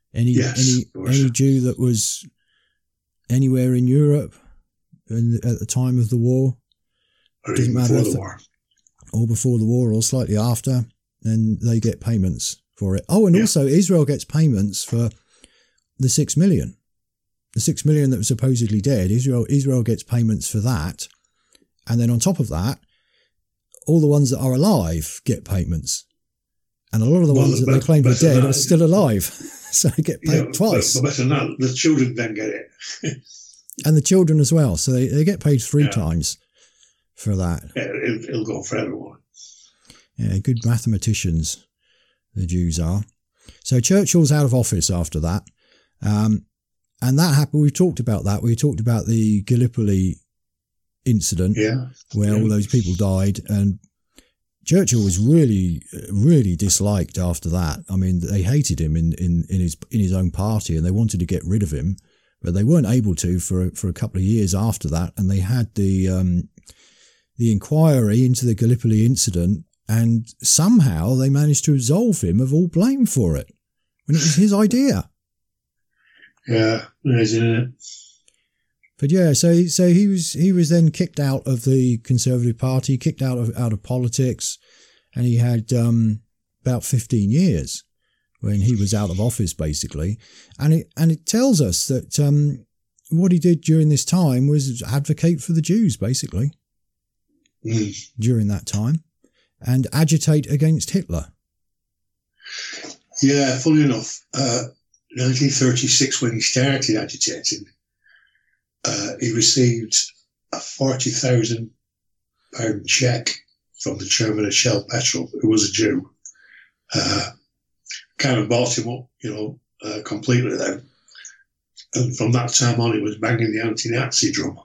Speaker 2: Any
Speaker 3: Yes,
Speaker 2: any
Speaker 3: of course.
Speaker 2: any Jew that was anywhere in Europe in, at the time of the war,
Speaker 3: Or
Speaker 2: doesn't
Speaker 3: even
Speaker 2: matter
Speaker 3: before
Speaker 2: if
Speaker 3: the
Speaker 2: the-
Speaker 3: war.
Speaker 2: or before the war, or slightly after, and they get payments for it. Oh, and
Speaker 3: Yeah.
Speaker 2: also Israel gets payments for the six million, the six million that was supposedly dead. Israel Israel gets payments for that, and then on top of that, all the ones that are alive get payments, and a lot of the
Speaker 3: Well,
Speaker 2: ones that
Speaker 3: but-
Speaker 2: they claimed were
Speaker 3: better
Speaker 2: dead
Speaker 3: that.
Speaker 2: are still alive, so they get paid
Speaker 3: Yeah,
Speaker 2: twice,
Speaker 3: But, but better than that, the children then get it.
Speaker 2: and the children as well. So they, they get paid three
Speaker 3: Yeah.
Speaker 2: times for that.
Speaker 3: Yeah, it, it'll go for everyone.
Speaker 2: Yeah, good mathematicians, the Jews are. So Churchill's out of office after that. Um, and that happened. We talked about that. We talked about the Gallipoli incident
Speaker 3: Yeah.
Speaker 2: where
Speaker 3: Yeah.
Speaker 2: all those people died. And Churchill was really, really disliked after that. I mean, they hated him in, in, in his in his own party, and they wanted to get rid of him, but they weren't able to for for a couple of years after that. And they had the um, the inquiry into the Gallipoli incident, and somehow they managed to absolve him of all blame for it when it was his idea.
Speaker 3: Yeah. Amazing, isn't it?
Speaker 2: But yeah, so so he was he was then kicked out of the Conservative Party, kicked out of out of politics, and he had um, about fifteen years when he was out of office, basically. And it and it tells us that um, what he did during this time was advocate for the Jews, basically,
Speaker 3: Mm.
Speaker 2: during that time, and agitate against Hitler.
Speaker 3: Yeah, funny enough, uh, nineteen thirty-six, when he started agitating, uh, he received a forty thousand pound cheque from the chairman of Shell Petrol, who was a Jew. Uh, kind of bought him up, you know, uh, completely then. And from that time on, he was banging the anti-Nazi drum.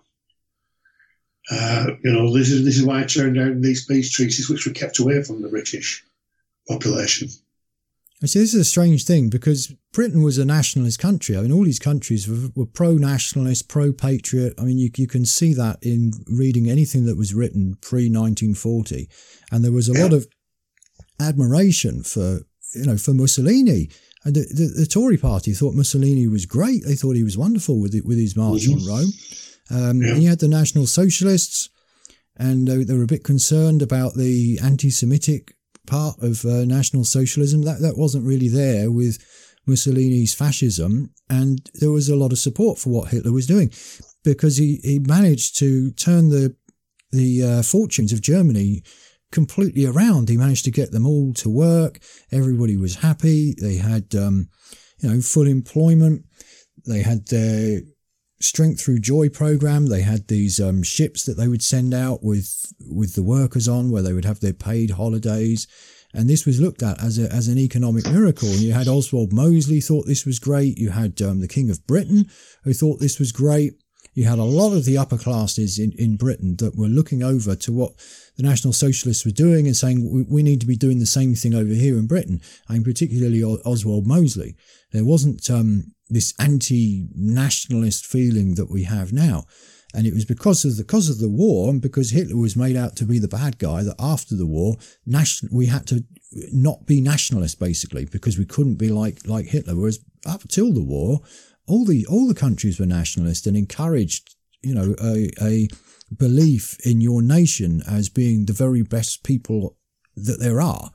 Speaker 3: Uh, you know, this is this is why I turned down these peace treaties, which were kept away from the British population.
Speaker 2: I see, this is a strange thing because Britain was a nationalist country. I mean, all these countries were, were pro-nationalist, pro-patriot. I mean, you, you can see that in reading anything that was written pre nineteen forty. And there was a
Speaker 3: Yeah.
Speaker 2: lot of admiration for, you know, for Mussolini. And the, the, the Tory party thought Mussolini was great. They thought he was wonderful with it, with his march
Speaker 3: Mhm.
Speaker 2: on Rome. Um,
Speaker 3: Yeah.
Speaker 2: And you had the National Socialists, and they, they were a bit concerned about the anti-Semitic part of uh, National Socialism. That that wasn't really there with Mussolini's fascism, and there was a lot of support for what Hitler was doing because he, he managed to turn the the uh, fortunes of Germany completely around. He managed to get them all to work. Everybody was happy. They had um, you know full employment. They had their Strength Through Joy program. They had these um, ships that they would send out with with the workers on, where they would have their paid holidays, and this was looked at as a, as an economic miracle. And you had Oswald Mosley thought this was great. You had um, the King of Britain who thought this was great. You had a lot of the upper classes in, in Britain that were looking over to what the National Socialists were doing and saying, we, we need to be doing the same thing over here in Britain. I mean, particularly Oswald Mosley. There wasn't um, this anti-nationalist feeling that we have now. And it was because of the, because of the war, and because Hitler was made out to be the bad guy, that after the war, nation, we had to not be nationalist, basically, because we couldn't be like, like Hitler. Whereas up till the war, all the all the countries were nationalist and encouraged, you know, a, a belief in your nation as being the very best people that there are.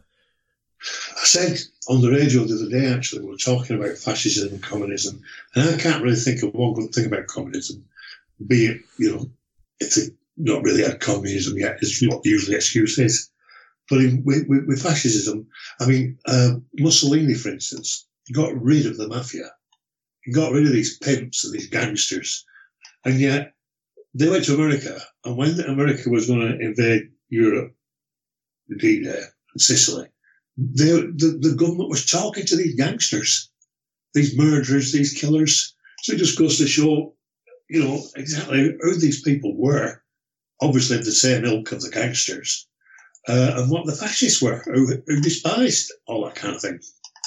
Speaker 3: I said on the radio the other day, actually, we were talking about fascism and communism, and I can't really think of one good thing about communism, be it, you know, it's a, not really had communism yet, is what usually the excuse is. But in, with, with, with fascism, I mean, uh, Mussolini, for instance, he got rid of the mafia. He got rid of these pimps and these gangsters. And yet, they went to America, and when America was going to invade Europe, the D-Day, and Sicily, they, the, the government was talking to these gangsters, these murderers, these killers. So it just goes to show, you know, exactly who these people were. Obviously of the same ilk of the gangsters, uh, and what the fascists were, who, who despised all that kind of thing.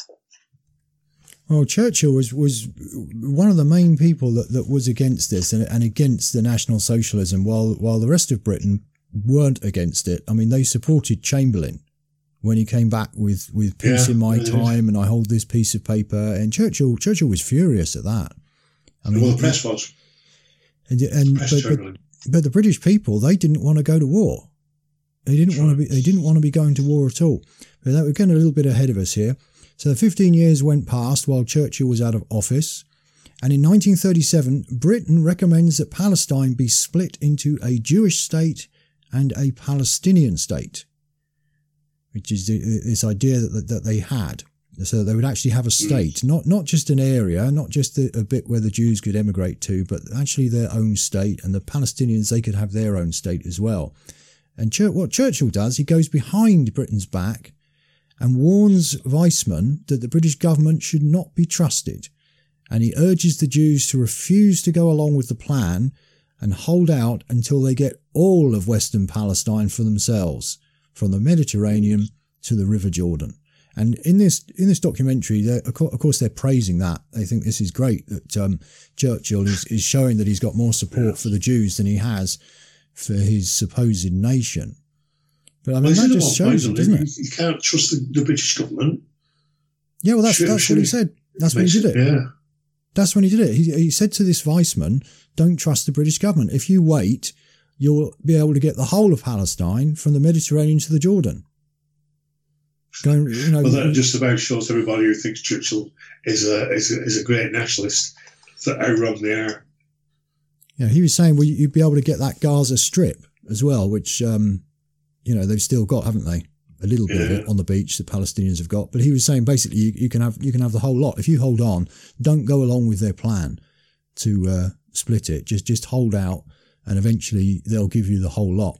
Speaker 2: Well, Churchill was, was one of the main people that, that was against this and, and against the National Socialism, while while the rest of Britain weren't against it. I mean, they supported Chamberlain, when he came back with, with peace
Speaker 3: yeah,
Speaker 2: in my time, and I hold this piece of paper. And Churchill Churchill was furious at that. I mean,
Speaker 3: well, the press was.
Speaker 2: And, and
Speaker 3: press
Speaker 2: but, but, but the British people, they didn't want to go to war. They didn't want to be. They didn't want to be going to war at all. But that, we're getting a little bit ahead of us here. So fifteen years went past while Churchill was out of office. And in nineteen thirty-seven, Britain recommends that Palestine be split into a Jewish state and a Palestinian state, which is the, this idea that, that they had. So they would actually have a state, not not just an area, not just a, a bit where the Jews could emigrate to, but actually their own state, and the Palestinians, they could have their own state as well. And Chur- what Churchill does, he goes behind Britain's back and warns Weizmann that the British government should not be trusted. And he urges the Jews to refuse to go along with the plan and hold out until they get all of Western Palestine for themselves, from the Mediterranean to the River Jordan. And in this in this documentary, of course, they're praising that. They think this is great, that um, Churchill is, is showing that he's got more support for the Jews than he has for his supposed nation. But I mean, well, that just shows it, doesn't it?
Speaker 3: You can't trust the, the British government.
Speaker 2: Yeah, well, that's,
Speaker 3: should,
Speaker 2: that's
Speaker 3: should
Speaker 2: what he said. That's when he did it.
Speaker 3: Yeah.
Speaker 2: That's when he did it. He, he said to this Weizmann, don't trust the British government. If you wait, you'll be able to get the whole of Palestine from the Mediterranean to the Jordan. Going, you know,
Speaker 3: well, that just about shows everybody who thinks Churchill is a is a, is a great nationalist that how wrong they are.
Speaker 2: Yeah, he was saying, well, you'd be able to get that Gaza Strip as well, which, um, you know, they've still got, haven't they? A little bit yeah. of it on the beach the Palestinians have got. But he was saying basically you, you can have you can have the whole lot. If you hold on, don't go along with their plan to uh, split it. Just just hold out, and eventually they'll give you the whole lot.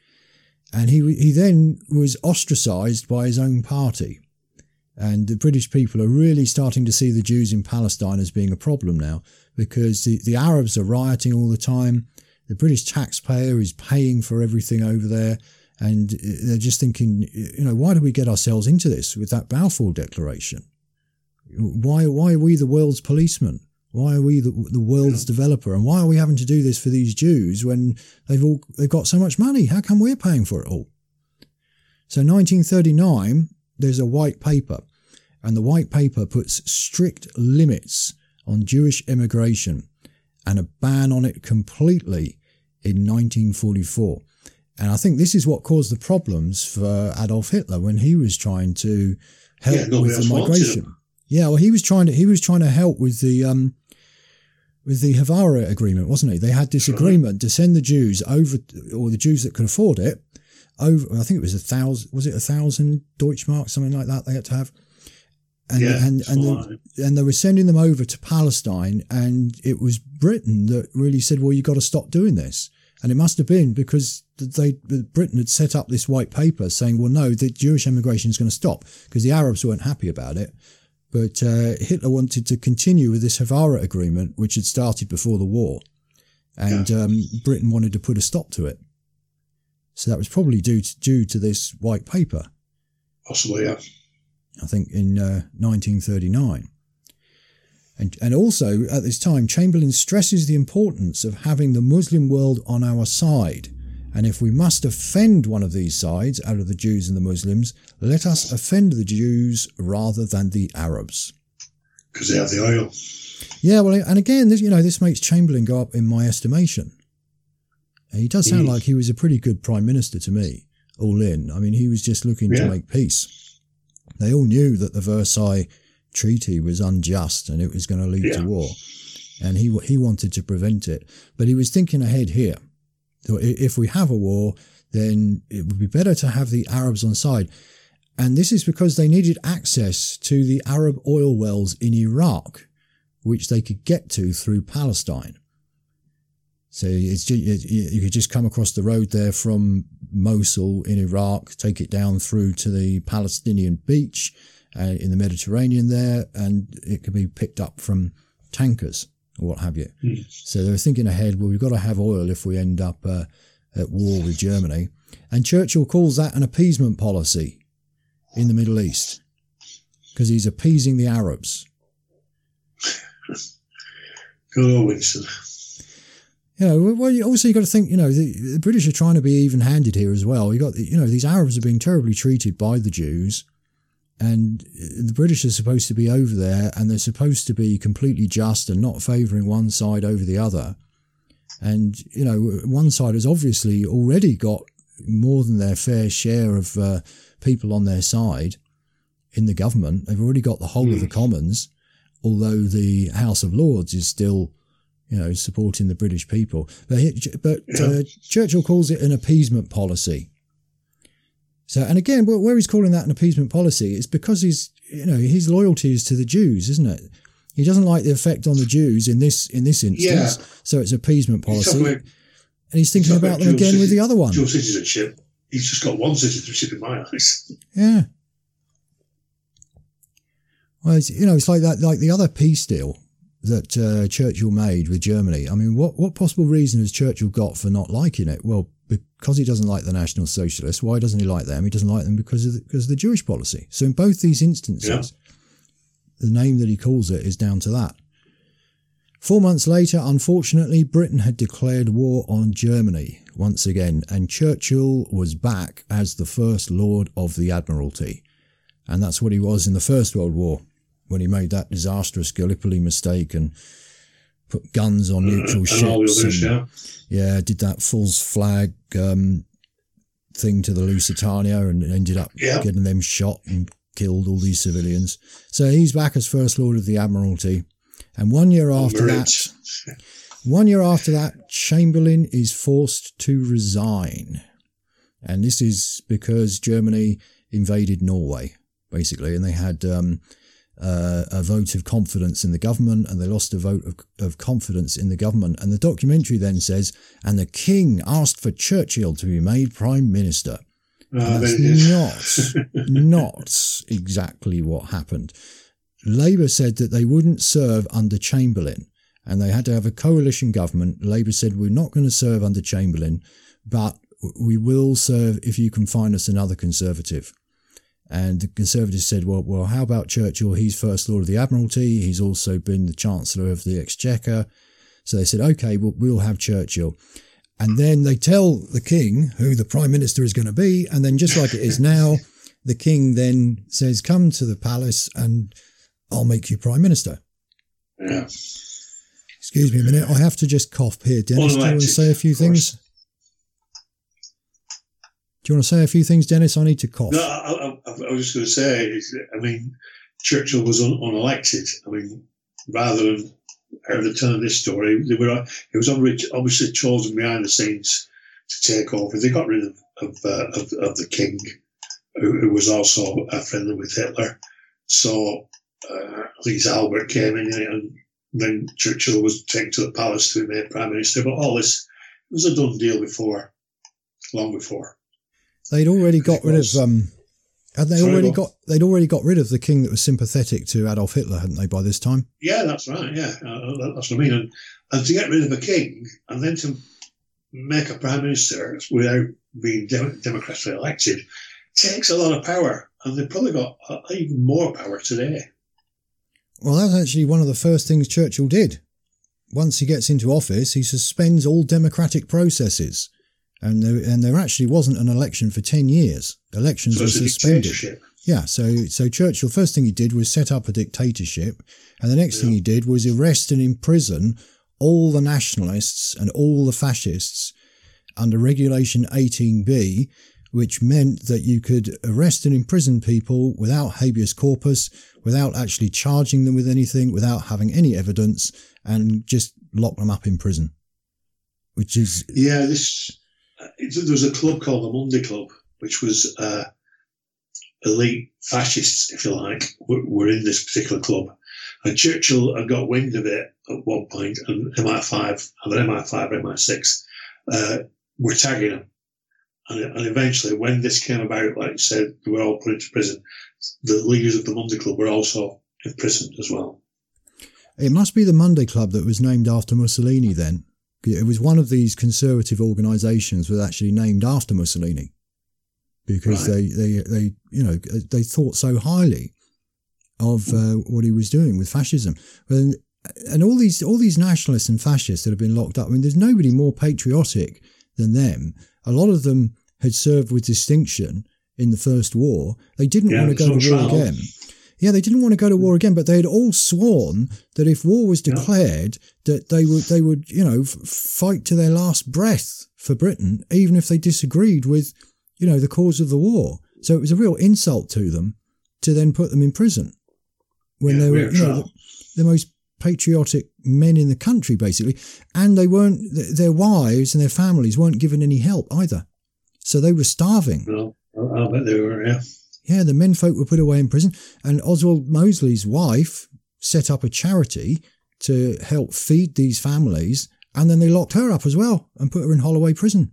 Speaker 2: And he he then was ostracised by his own party. And the British people are really starting to see the Jews in Palestine as being a problem now, because the, the Arabs are rioting all the time. The British taxpayer is paying for everything over there. And they're just thinking, you know, why do we get ourselves into this with that Balfour Declaration? Why why are we the world's policeman? Why are we the, the world's developer? And why are we having to do this for these Jews when they've all they've got so much money? How come we're paying for it all? So nineteen thirty-nine, there's a white paper, and the white paper puts strict limits on Jewish immigration and a ban on it completely in nineteen forty-four. And I think this is what caused the problems for Adolf Hitler when he was trying to help
Speaker 3: yeah,
Speaker 2: with the migration. Yeah, well, he was trying to he was trying to help with the um, with the Havara agreement, wasn't he? They had this sure. agreement to send the Jews over, or the Jews that could afford it, over. I think it was a thousand. Was it a thousand Deutschmark, something like that? They had to have. And
Speaker 3: yeah,
Speaker 2: and and, the, and they were sending them over to Palestine, and it was Britain that really said, "Well, you got to stop doing this." And it must have been because they Britain had set up this white paper saying, well, no, the Jewish immigration is going to stop, because the Arabs weren't happy about it. But uh, Hitler wanted to continue with this Havara agreement, which had started before the war. And yeah. um, Britain wanted to put a stop to it. So that was probably due to, due to this white paper.
Speaker 3: Possibly, yeah.
Speaker 2: I think in uh, nineteen thirty-nine. And, and also, at this time, Chamberlain stresses the importance of having the Muslim world on our side. And if we must offend one of these sides, out of the Jews and the Muslims, let us offend the Jews rather than the Arabs.
Speaker 3: Because they have the oil.
Speaker 2: Yeah, well, and again, this, you know, this makes Chamberlain go up in my estimation. And he does sound mm. like he was a pretty good prime minister to me, all in. I mean, he was just looking yeah. to make peace. They all knew that the Versailles Treaty was unjust and it was going to lead yeah. to war, and he he wanted to prevent it, but he was thinking ahead here. So if we have a war, then it would be better to have the Arabs on side, and this is because they needed access to the Arab oil wells in Iraq, which they could get to through Palestine. So it's you could just come across the road there from Mosul in Iraq, take it down through to the Palestinian beach Uh, in the Mediterranean there, and it could be picked up from tankers or what have you. Mm. So they were thinking ahead, well, we've got to have oil if we end up uh, at war with Germany. And Churchill calls that an appeasement policy in the Middle East, because he's appeasing the Arabs.
Speaker 3: Good old Winston.
Speaker 2: You know, well, you, also you got to think, you know, the, the British are trying to be even-handed here as well. You got, you know, these Arabs are being terribly treated by the Jews, and the British are supposed to be over there, and they're supposed to be completely just and not favouring one side over the other. And, you know, one side has obviously already got more than their fair share of uh, people on their side in the government. They've already got the whole mm. of the Commons, although the House of Lords is still, you know, supporting the British people. But, but yeah. uh, Churchill calls it an appeasement policy. So, and again, where he's calling that an appeasement policy, it's because he's, you know, his loyalty is to the Jews, isn't it? He doesn't like the effect on the Jews in this in this instance. Yeah. So it's appeasement policy. He's about, and he's thinking he's about, about them again with the other one.
Speaker 3: Dual citizenship. He's just got one citizenship in my eyes.
Speaker 2: Yeah. Well, it's, you know, it's like that, like the other peace deal that uh, Churchill made with Germany. I mean, what, what possible reason has Churchill got for not liking it? Well, because he doesn't like the National Socialists. Why doesn't he like them? He doesn't like them because of the, because of the Jewish policy. So in both these instances, yeah. the name that he calls it is down to that. Four months later, unfortunately, Britain had declared war on Germany once again, and Churchill was back as the First Lord of the Admiralty. And that's what he was in the First World War, when he made that disastrous Gallipoli mistake and put guns on neutral uh, ships. And all the others, and, yeah. yeah, did that false flag um, thing to the Lusitania and ended up yeah. getting them shot and killed all these civilians. So he's back as First Lord of the Admiralty. And one year after that, one year after that, Chamberlain is forced to resign. And this is because Germany invaded Norway, basically, and they had um, uh, a vote of confidence in the government, and they lost a vote of, of confidence in the government. And the documentary then says, and the king asked for Churchill to be made prime minister. Uh, that's not, not exactly what happened. Labour said that they wouldn't serve under Chamberlain, and they had to have a coalition government. Labour said, we're not going to serve under Chamberlain, but we will serve if you can find us another Conservative. And the Conservatives said, well, well, how about Churchill? He's First Lord of the Admiralty. He's also been the Chancellor of the Exchequer. So they said, OK, well, we'll have Churchill. And then they tell the king who the Prime Minister is going to be. And then just like it is now, the king then says, come to the palace and I'll make you Prime Minister.
Speaker 3: Yeah.
Speaker 2: Excuse me a minute. I have to just cough here. Dennis, do you want to say a few things? Do you want to say a few things, Dennis? I need to cough.
Speaker 3: No, I, I, I was just going to say, I mean, Churchill was un, unelected. I mean, rather than out of the turn of this story, they were, he was obviously chosen behind the scenes to take over. They got rid of, of, uh, of, of the king, who, who was also uh, friendly with Hitler. So, uh, I think it's Albert came in, and then Churchill was taken to the palace to be made Prime Minister. But all this was a done deal before, long before.
Speaker 2: They'd already got rid of um, had they Sorry, already got they'd already got rid of the king that was sympathetic to Adolf Hitler, hadn't they? By this time,
Speaker 3: yeah, that's right. Yeah, uh, that's what I mean. And, and to get rid of a king and then to make a prime minister without being dem- democratically elected takes a lot of power, and they've probably got uh, even more power today.
Speaker 2: Well, that's actually one of the first things Churchill did. Once he gets into office, he suspends all democratic processes. And there, and there actually wasn't an election for ten years. Elections so were suspended. Yeah, so so Churchill, first thing he did was set up a dictatorship, and the next yeah. thing he did was arrest and imprison all the nationalists and all the fascists under Regulation eighteen B, which meant that you could arrest and imprison people without habeas corpus, without actually charging them with anything, without having any evidence, and just lock them up in prison. Which is...
Speaker 3: Yeah, this... There was a club called the Monday Club, which was uh, elite fascists, if you like, were, were in this particular club. And Churchill had got wind of it at one point, and M I five, either M I five or M I six, uh, were tagging him. And, and eventually, when this came about, like you said, they were all put into prison. The leaders of the Monday Club were also imprisoned as well.
Speaker 2: It must be the Monday Club that was named after Mussolini then. It was one of these conservative organisations that was actually named after Mussolini because right. they, they, they, you know, they thought so highly of uh, what he was doing with fascism. And and all these all these nationalists and fascists that have been locked up. I mean, there's nobody more patriotic than them. A lot of them had served with distinction in the First War. They didn't
Speaker 3: yeah,
Speaker 2: want to go to war
Speaker 3: trial.
Speaker 2: again. Yeah, they didn't want to go to war again, but they had all sworn that if war was declared, yeah. that they would, they would, you know, f- fight to their last breath for Britain, even if they disagreed with, you know, the cause of the war. So it was a real insult to them to then put them in prison when
Speaker 3: yeah,
Speaker 2: they were, you know, the, the most patriotic men in the country, basically, and they weren't. Their wives and their families weren't given any help either, so they were starving.
Speaker 3: No, I bet they were. Yeah.
Speaker 2: Yeah, the menfolk were put away in prison, and Oswald Mosley's wife set up a charity to help feed these families, and then they locked her up as well and put her in Holloway Prison.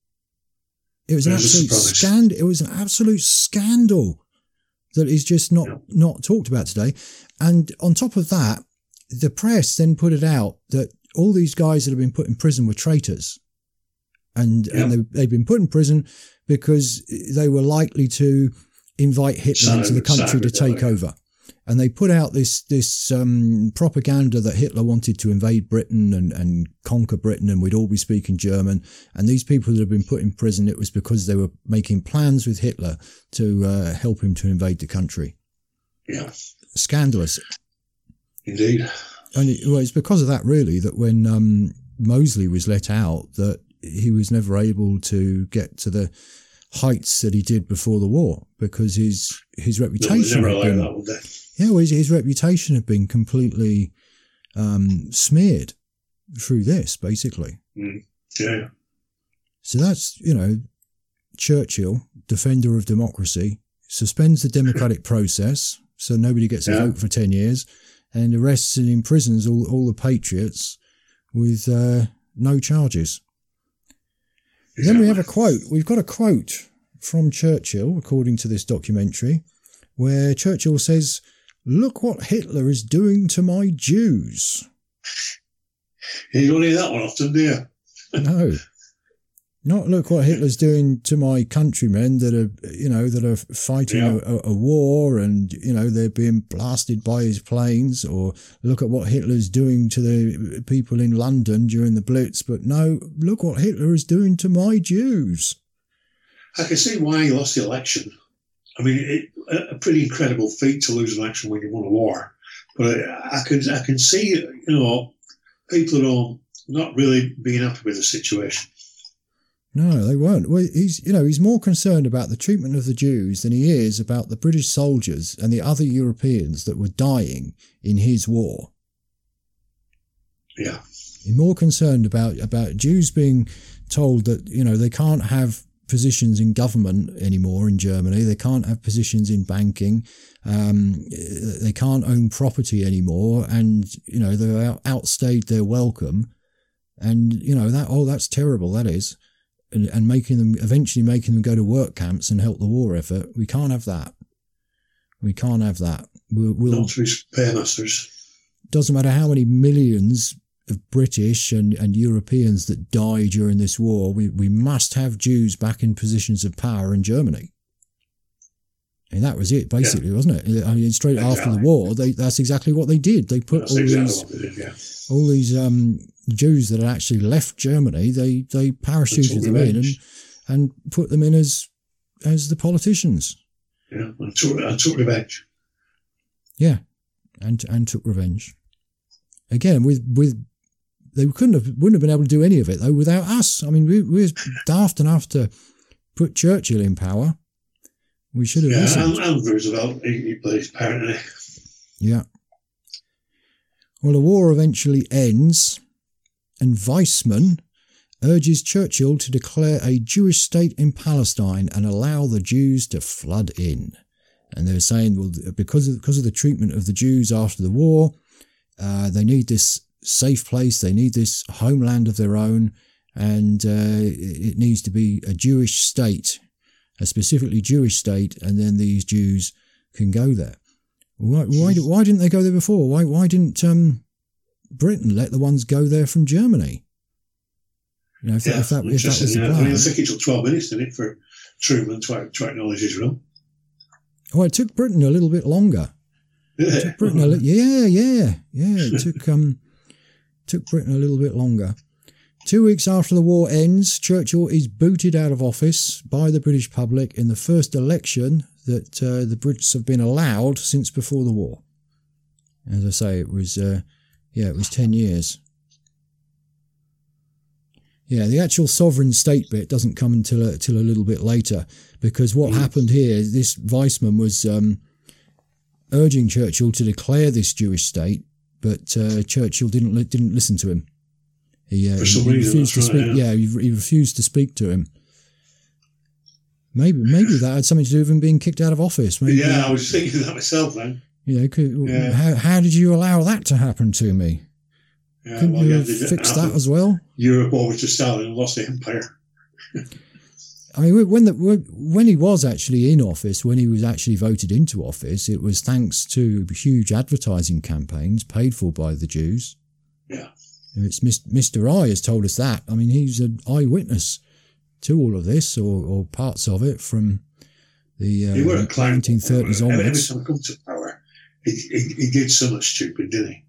Speaker 2: It was an absolute scandal. It was an absolute scandal that is just not, yeah. not talked about today. And on top of that, the press then put it out that all these guys that have been put in prison were traitors, and yeah. and they, they've been put in prison because they were likely to invite Hitler into the country to take over. And they put out this this um, propaganda that Hitler wanted to invade Britain and, and conquer Britain, and we'd all be speaking German. And these people that have been put in prison, it was because they were making plans with Hitler to uh, help him to invade the country.
Speaker 3: Yeah.
Speaker 2: Scandalous.
Speaker 3: Indeed.
Speaker 2: And it, well, it's because of that, really, that when um, Mosley was let out, that he was never able to get to the heights that he did before the war, because his his reputation
Speaker 3: no,
Speaker 2: had been,
Speaker 3: that, would they?
Speaker 2: yeah, well, his, his reputation had been completely um, smeared through this, basically.
Speaker 3: Mm. Yeah.
Speaker 2: So that's, you know, Churchill, defender of democracy, suspends the democratic process, so nobody gets a yeah. vote for ten years, and arrests and imprisons all all the patriots with uh, no charges. Exactly. Then we have a quote. We've got a quote from Churchill, according to this documentary, where Churchill says, "Look what Hitler is doing to my Jews."
Speaker 3: You don't hear that one often, do you?
Speaker 2: No. Not look what Hitler's doing to my countrymen that are, you know, that are fighting yeah. a, a war and, you know, they're being blasted by his planes, or look at what Hitler's doing to the people in London during the Blitz. But no, look what Hitler is doing to my Jews.
Speaker 3: I can see why he lost the election. I mean, it, a pretty incredible feat to lose an election when you won a war. But I, I can, I can see, you know, people at home not really being happy with the situation.
Speaker 2: No, they weren't. Well, he's, you know, he's more concerned about the treatment of the Jews than he is about the British soldiers and the other Europeans that were dying in his war.
Speaker 3: Yeah.
Speaker 2: He's more concerned about, about Jews being told that, you know, they can't have positions in government anymore in Germany. They can't have positions in banking. Um, they can't own property anymore. And, you know, they've out, outstayed their welcome. And, you know, that, oh, that's terrible, that is. And, and making them, eventually making them go to work camps and help the war effort. We can't have that. We can't have that. We'll, we'll,
Speaker 3: Not to be paymasters.
Speaker 2: Doesn't matter how many millions of British and, and Europeans that die during this war, we, we must have Jews back in positions of power in Germany. And that was it, basically, yeah. wasn't it? I mean, straight exactly. after the war, they, that's exactly what they did. They put
Speaker 3: that's
Speaker 2: all
Speaker 3: exactly
Speaker 2: these,
Speaker 3: what they did, yeah.
Speaker 2: all these um, Jews that had actually left Germany, they, they parachuted them in and, and put them in as as the politicians.
Speaker 3: Yeah, and took, and took revenge.
Speaker 2: Yeah, and and took revenge. Again, with with they couldn't have wouldn't have been able to do any of it though without us. I mean, we, we were daft enough to put Churchill in power. We should have
Speaker 3: yeah,
Speaker 2: listened.
Speaker 3: And, and Roosevelt, he, he played his part in it.
Speaker 2: Yeah. Well, the war eventually ends, and Weizmann urges Churchill to declare a Jewish state in Palestine and allow the Jews to flood in. And they were saying, well, because of, because of the treatment of the Jews after the war, uh, they need this safe place, they need this homeland of their own, and uh, it needs to be a Jewish state, a specifically Jewish state, and then these Jews can go there. Why, why, why didn't they go there before? Why, why didn't um, Britain let the ones go there from Germany? You know, if,
Speaker 3: yeah,
Speaker 2: that, if, that, if that was the
Speaker 3: yeah.
Speaker 2: plan.
Speaker 3: I mean, I think it took twelve minutes, didn't it, for Truman to, to acknowledge Israel?
Speaker 2: Well, it took Britain a little bit longer. It took Britain a li- yeah, yeah, yeah. It took um, took Britain a little bit longer. Two weeks after the war ends, Churchill is booted out of office by the British public in the first election that uh, the Brits have been allowed since before the war. As I say, it was uh, yeah, it was ten years. Yeah, the actual sovereign state bit doesn't come until a, until a little bit later, because what mm. happened here, this Weizmann was um, urging Churchill to declare this Jewish state, but uh, Churchill didn't li- didn't listen to him. He, uh,
Speaker 3: For some
Speaker 2: he
Speaker 3: reason,
Speaker 2: refused to speak.
Speaker 3: Right, yeah,
Speaker 2: yeah he, he refused to speak to him. Maybe maybe that had something to do with him being kicked out of office. Maybe,
Speaker 3: yeah, I was thinking that myself then.
Speaker 2: You know, could,
Speaker 3: yeah.
Speaker 2: how how did you allow that to happen to me?
Speaker 3: Yeah,
Speaker 2: Couldn't
Speaker 3: well,
Speaker 2: you
Speaker 3: yeah,
Speaker 2: have fixed that as well?
Speaker 3: Europe over to Stalin and lost the empire.
Speaker 2: I mean, when the when he was actually in office, when he was actually voted into office, it was thanks to huge advertising campaigns paid for by the Jews.
Speaker 3: Yeah.
Speaker 2: It's Mister I has told us that. I mean, he's an eyewitness to all of this, or, or parts of it, from the uh, nineteen thirties onwards.
Speaker 3: Every time he comes to power, he, he, he did something stupid, didn't he?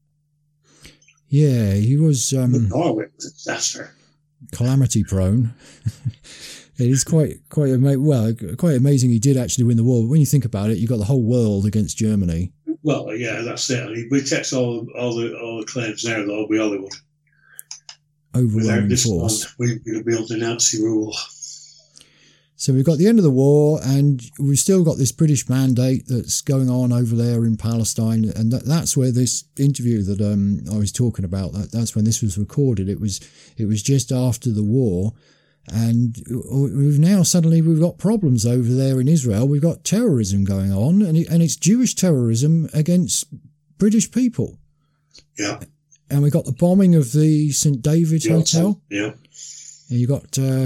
Speaker 2: Yeah, he was um,
Speaker 3: Norway was a disaster.
Speaker 2: Calamity prone. It is quite quite ama- well quite amazing. He did actually win the war. But when you think about it, you got the whole world against Germany.
Speaker 3: Well, yeah, that's it. I mean, we takes all all the all the claims now, though. We all would.
Speaker 2: Overwhelming force.
Speaker 3: We would be under Nazi rule.
Speaker 2: So we've got the end of the war, and we've still got this British mandate that's going on over there in Palestine, and that, that's where this interview that um, I was talking about, that, that's when this was recorded. It was it was just after the war, and we've now suddenly we've got problems over there in Israel. We've got terrorism going on, and it, and it's Jewish terrorism against British people.
Speaker 3: Yeah.
Speaker 2: And we got the bombing of the Saint David
Speaker 3: yeah,
Speaker 2: Hotel.
Speaker 3: Yeah.
Speaker 2: And you got uh,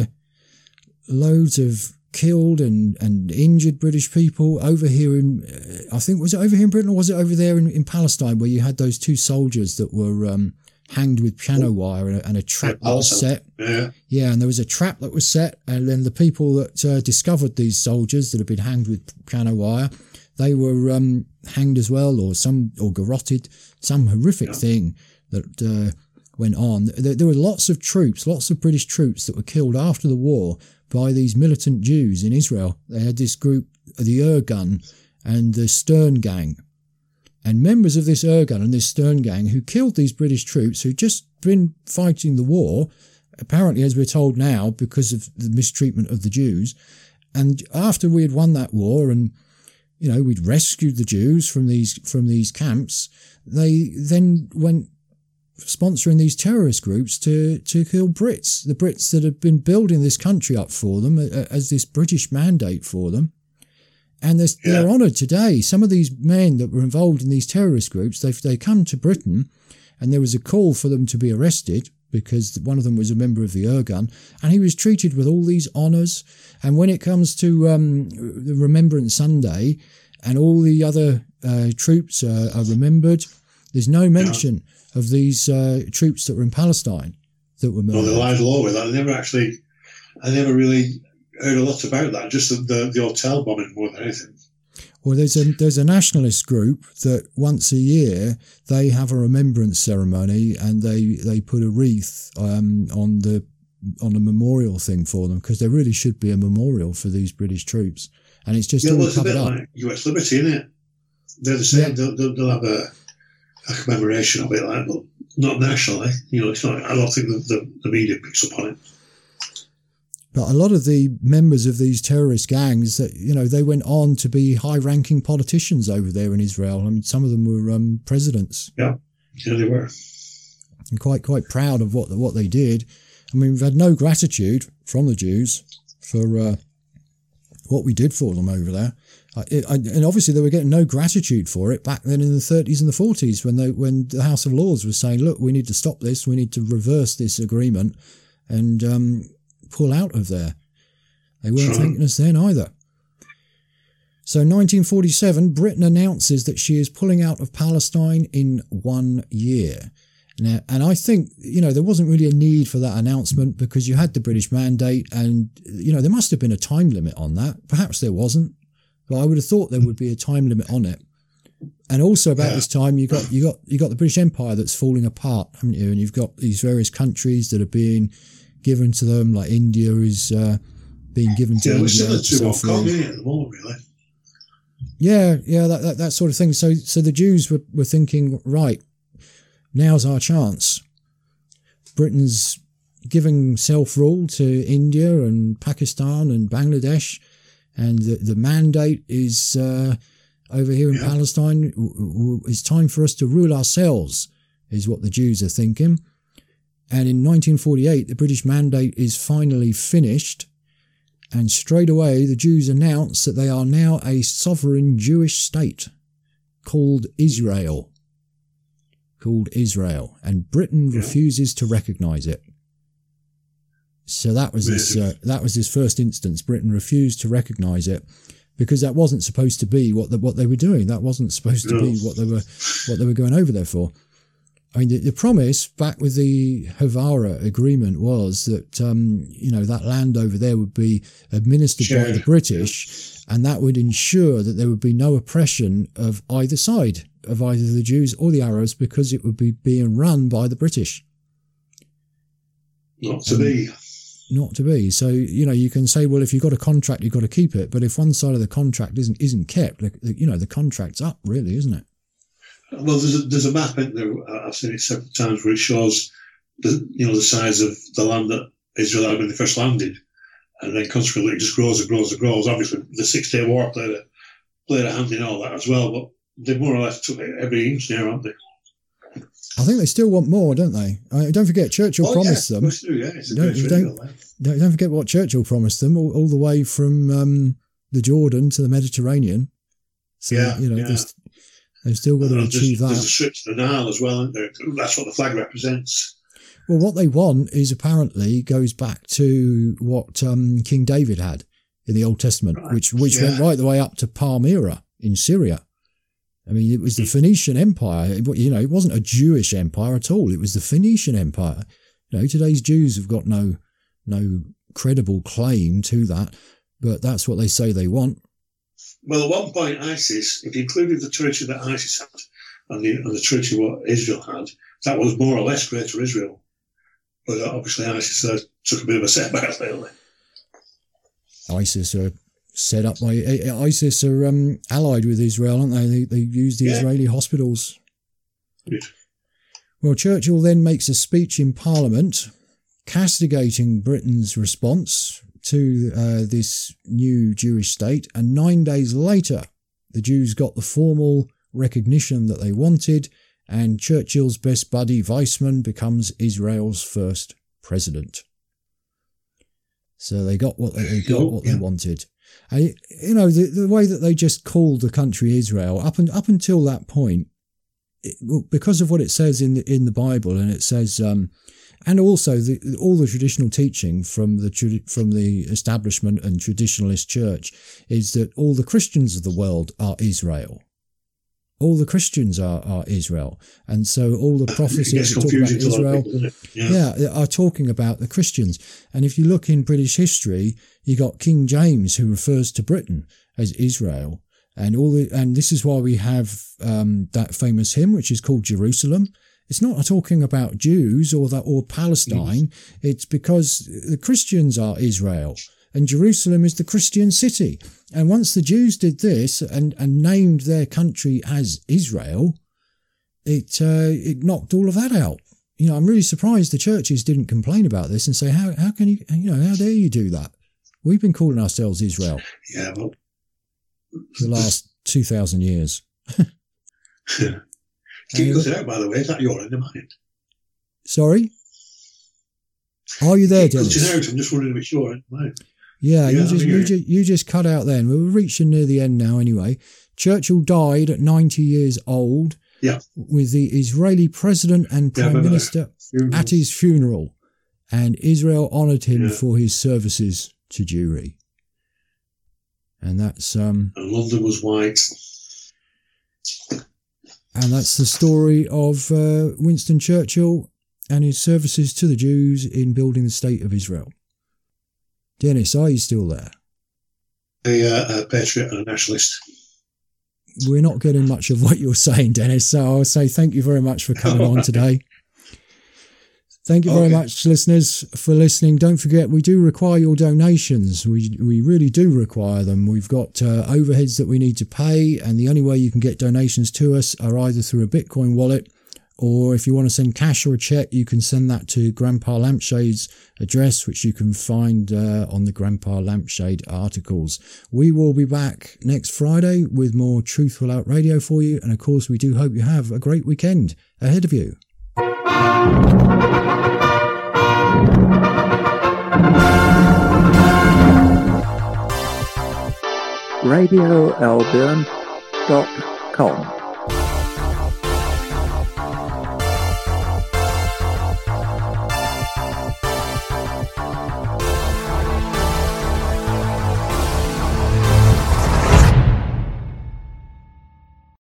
Speaker 2: loads of killed and, and injured British people over here in, uh, I think, was it over here in Britain, or was it over there in, in Palestine, where you had those two soldiers that were um, hanged with piano wire, and a, and a trap
Speaker 3: yeah,
Speaker 2: that was set.
Speaker 3: Yeah.
Speaker 2: Yeah, and there was a trap that was set, and then the people that uh, discovered these soldiers that had been hanged with piano wire, they were um, hanged as well, or some, or garroted, some horrific yeah. thing that uh, went on. There, there were lots of troops, lots of British troops that were killed after the war by these militant Jews in Israel. They had this group, the Irgun and the Stern Gang. And members of this Irgun and this Stern Gang who killed these British troops who'd just been fighting the war, apparently, as we're told now, because of the mistreatment of the Jews. And after we had won that war and, you know, we'd rescued the Jews from these from these camps, they then went sponsoring these terrorist groups to, to kill Brits, the Brits that have been building this country up for them as this British mandate for them. And they're, yeah. they're honoured today. Some of these men that were involved in these terrorist groups, they've they come to Britain, and there was a call for them to be arrested because one of them was a member of the Irgun, and he was treated with all these honours. And when it comes to um, the Remembrance Sunday and all the other uh, troops uh, are remembered, there's no mention yeah. of these uh, troops that were in Palestine that were murdered.
Speaker 3: Well, they lied low with that. I never actually, I never really heard a lot about that, just the, the, the hotel bombing more than anything.
Speaker 2: Well, there's a there's a nationalist group that once a year they have a remembrance ceremony, and they, they put a wreath um, on the on a memorial thing for them, because there really should be a memorial for these British troops, and it's just
Speaker 3: yeah,
Speaker 2: all
Speaker 3: well, it's
Speaker 2: covered
Speaker 3: a bit
Speaker 2: up.
Speaker 3: like U S Liberty, isn't it? They're the same.
Speaker 2: Yeah.
Speaker 3: They'll, they'll, they'll have a, a commemoration of it, like, but not nationally. You know, it's not. I don't think the, the, the media picks up on it.
Speaker 2: But a lot of the members of these terrorist gangs, that you know, they went on to be high-ranking politicians over there in Israel. I mean, some of them were um, presidents.
Speaker 3: Yeah, yeah, they were.
Speaker 2: And quite quite proud of what what they did. I mean, we've had no gratitude from the Jews for uh, what we did for them over there. Uh, it, I, and obviously they were getting no gratitude for it back then in the thirties and the forties, when they when the House of Lords was saying, look, we need to stop this, we need to reverse this agreement and um, pull out of there. They weren't sure. thanking us then either. So nineteen forty-seven, Britain announces that she is pulling out of Palestine in one year. Now, and I think, you know, there wasn't really a need for that announcement, because you had the British mandate, and, you know, there must have been a time limit on that. Perhaps there wasn't, but I would have thought there would be a time limit on it. And also about
Speaker 3: Yeah.
Speaker 2: this time, you got you got you got the British Empire that's falling apart, haven't you? And you've got these various countries that are being given to them, like India is uh, being given to
Speaker 3: Yeah, we're
Speaker 2: India.
Speaker 3: still a two-world
Speaker 2: self-rule.
Speaker 3: colony at the moment, really.
Speaker 2: Yeah, yeah, that, that that sort of thing. So so the Jews were, were thinking, right, now's our chance. Britain's giving self-rule to India and Pakistan and Bangladesh, and the, the mandate is uh, over here in
Speaker 3: Yeah.
Speaker 2: Palestine. W- w- It's time for us to rule ourselves, is what the Jews are thinking. And in nineteen forty-eight, the British mandate is finally finished. And straight away, the Jews announce that they are now a sovereign Jewish state called Israel. Called Israel. And Britain
Speaker 3: Yeah.
Speaker 2: refuses to recognise it. So that was his, uh, that was his first instance. Britain refused to recognise it because that wasn't supposed to be what the, what they were doing. That wasn't supposed to
Speaker 3: No.
Speaker 2: be what they were what they were going over there for. I mean, the, the promise back with the Havara agreement was that, um, you know, that land over there would be administered by
Speaker 3: Shared.
Speaker 2: the British, and that would ensure that there would be no oppression of either side, of either the Jews or the Arabs, because it would be being run by the British.
Speaker 3: Not to
Speaker 2: Um,
Speaker 3: be.
Speaker 2: Not to be. So, you know, you can say, well, if you've got a contract, you've got to keep it. But if one side of the contract isn't isn't kept, the, the- you know, the contract's up, really, isn't it?
Speaker 3: Well, there's a, there's a map in there. I've seen it several times where it shows the you know the size of the land that Israel had when they first landed, and then consequently it just grows and grows and grows. Obviously, the Six Day War played a played a hand in all that as well. But they more or less took it every inch now, haven't they?
Speaker 2: I think they still want more, don't they? I, don't forget, Churchill
Speaker 3: Oh,
Speaker 2: promised
Speaker 3: yeah,
Speaker 2: them.
Speaker 3: of course they do, yeah. It's a
Speaker 2: Don't-
Speaker 3: great
Speaker 2: you
Speaker 3: thing,
Speaker 2: don't-
Speaker 3: though, eh?
Speaker 2: Don't, don't forget what Churchill promised them, all, all the way from um, the Jordan to the Mediterranean. So,
Speaker 3: Yeah,
Speaker 2: you know,
Speaker 3: yeah.
Speaker 2: they've, they've still got to
Speaker 3: And
Speaker 2: achieve
Speaker 3: there's, there's a
Speaker 2: that.
Speaker 3: strip to the Nile as well, isn't there? That's what the flag represents.
Speaker 2: Well, what they want is apparently goes back to what um, King David had in the Old Testament,
Speaker 3: Right.
Speaker 2: which which went
Speaker 3: Yeah.
Speaker 2: right the way up to Palmyra in Syria. I mean, it was the Phoenician Empire. It, you know, it wasn't a Jewish empire at all. It was the Phoenician Empire. You know, today's Jews have got no no credible claim to that, but that's what they say they want.
Speaker 3: Well, at one point, ISIS, if you included the territory that ISIS had and the, and the territory what Israel had, that was more or less Greater Israel. But obviously, ISIS uh, took a bit of a setback lately.
Speaker 2: ISIS are set up by ISIS are um, allied with Israel, aren't they? They, they use the
Speaker 3: Yeah.
Speaker 2: Israeli hospitals.
Speaker 3: Good.
Speaker 2: Well, Churchill then makes a speech in Parliament castigating Britain's response to uh, this new Jewish state, and nine days later, the Jews got the formal recognition that they wanted, and Churchill's best buddy Weizmann becomes Israel's first president. So they got what they, they got
Speaker 3: Oh,
Speaker 2: what
Speaker 3: yeah.
Speaker 2: they wanted. And, you know, the, the way that they just called the country Israel up and up until that point, it, well, because of what it says in the in the Bible, and it says, um, and also the, all the traditional teaching from the tradi- from the establishment and traditionalist church is that all the Christians of the world are Israel. All the Christians are, are Israel, and so all the
Speaker 3: It
Speaker 2: prophecies
Speaker 3: gets
Speaker 2: that talk about
Speaker 3: confusing to a lot of
Speaker 2: Israel,
Speaker 3: people, doesn't it? Yeah.
Speaker 2: yeah, are talking about the Christians. And if you look in British history, you got King James who refers to Britain as Israel, and all the, and this is why we have um, that famous hymn which is called Jerusalem. It's not talking about Jews or that or Palestine. It's because the Christians are Israel, and Jerusalem is the Christian city. And once the Jews did this and, and named their country as Israel, it uh, it knocked all of that out. You know, I'm really surprised the churches didn't complain about this and say, how how can you, you know, how dare you do that? We've been calling ourselves Israel
Speaker 3: Yeah, well,
Speaker 2: for the last two thousand years.
Speaker 3: keep looking out, by the way. Is that your end of mine?
Speaker 2: Sorry? Are you there,
Speaker 3: Keep looking
Speaker 2: Dennis?
Speaker 3: out. I'm just wondering if it's your end of mine.
Speaker 2: Yeah,
Speaker 3: Yeah,
Speaker 2: you
Speaker 3: I'm
Speaker 2: just you
Speaker 3: here.
Speaker 2: just you just cut out then. We're reaching near the end now anyway. Churchill died at ninety years old.
Speaker 3: Yeah.
Speaker 2: With the Israeli president and
Speaker 3: Yeah, I
Speaker 2: prime
Speaker 3: remember
Speaker 2: minister
Speaker 3: that.
Speaker 2: at his funeral, and Israel honoured him
Speaker 3: Yeah.
Speaker 2: for his services to Jewry. And that's um
Speaker 3: And London was white.
Speaker 2: and that's the story of uh, Winston Churchill and his services to the Jews in building the state of Israel. Dennis, are you still there?
Speaker 3: A, uh, a patriot and a nationalist.
Speaker 2: we're not getting much of what you're saying, Dennis. So I'll say thank you very much for coming on today. Thank you very
Speaker 3: okay.
Speaker 2: much, listeners, for listening. Don't forget, we do require your donations. We we really do require them. We've got uh, overheads that we need to pay, and the only way you can get donations to us are either through a Bitcoin wallet, or if you want to send cash or a check, you can send that to Grandpa Lampshade's address, which you can find uh, on the Grandpa Lampshade articles. We will be back next Friday with more Truthful Out Radio for you, and of course, we do hope you have a great weekend ahead of you.
Speaker 1: radio albion dot com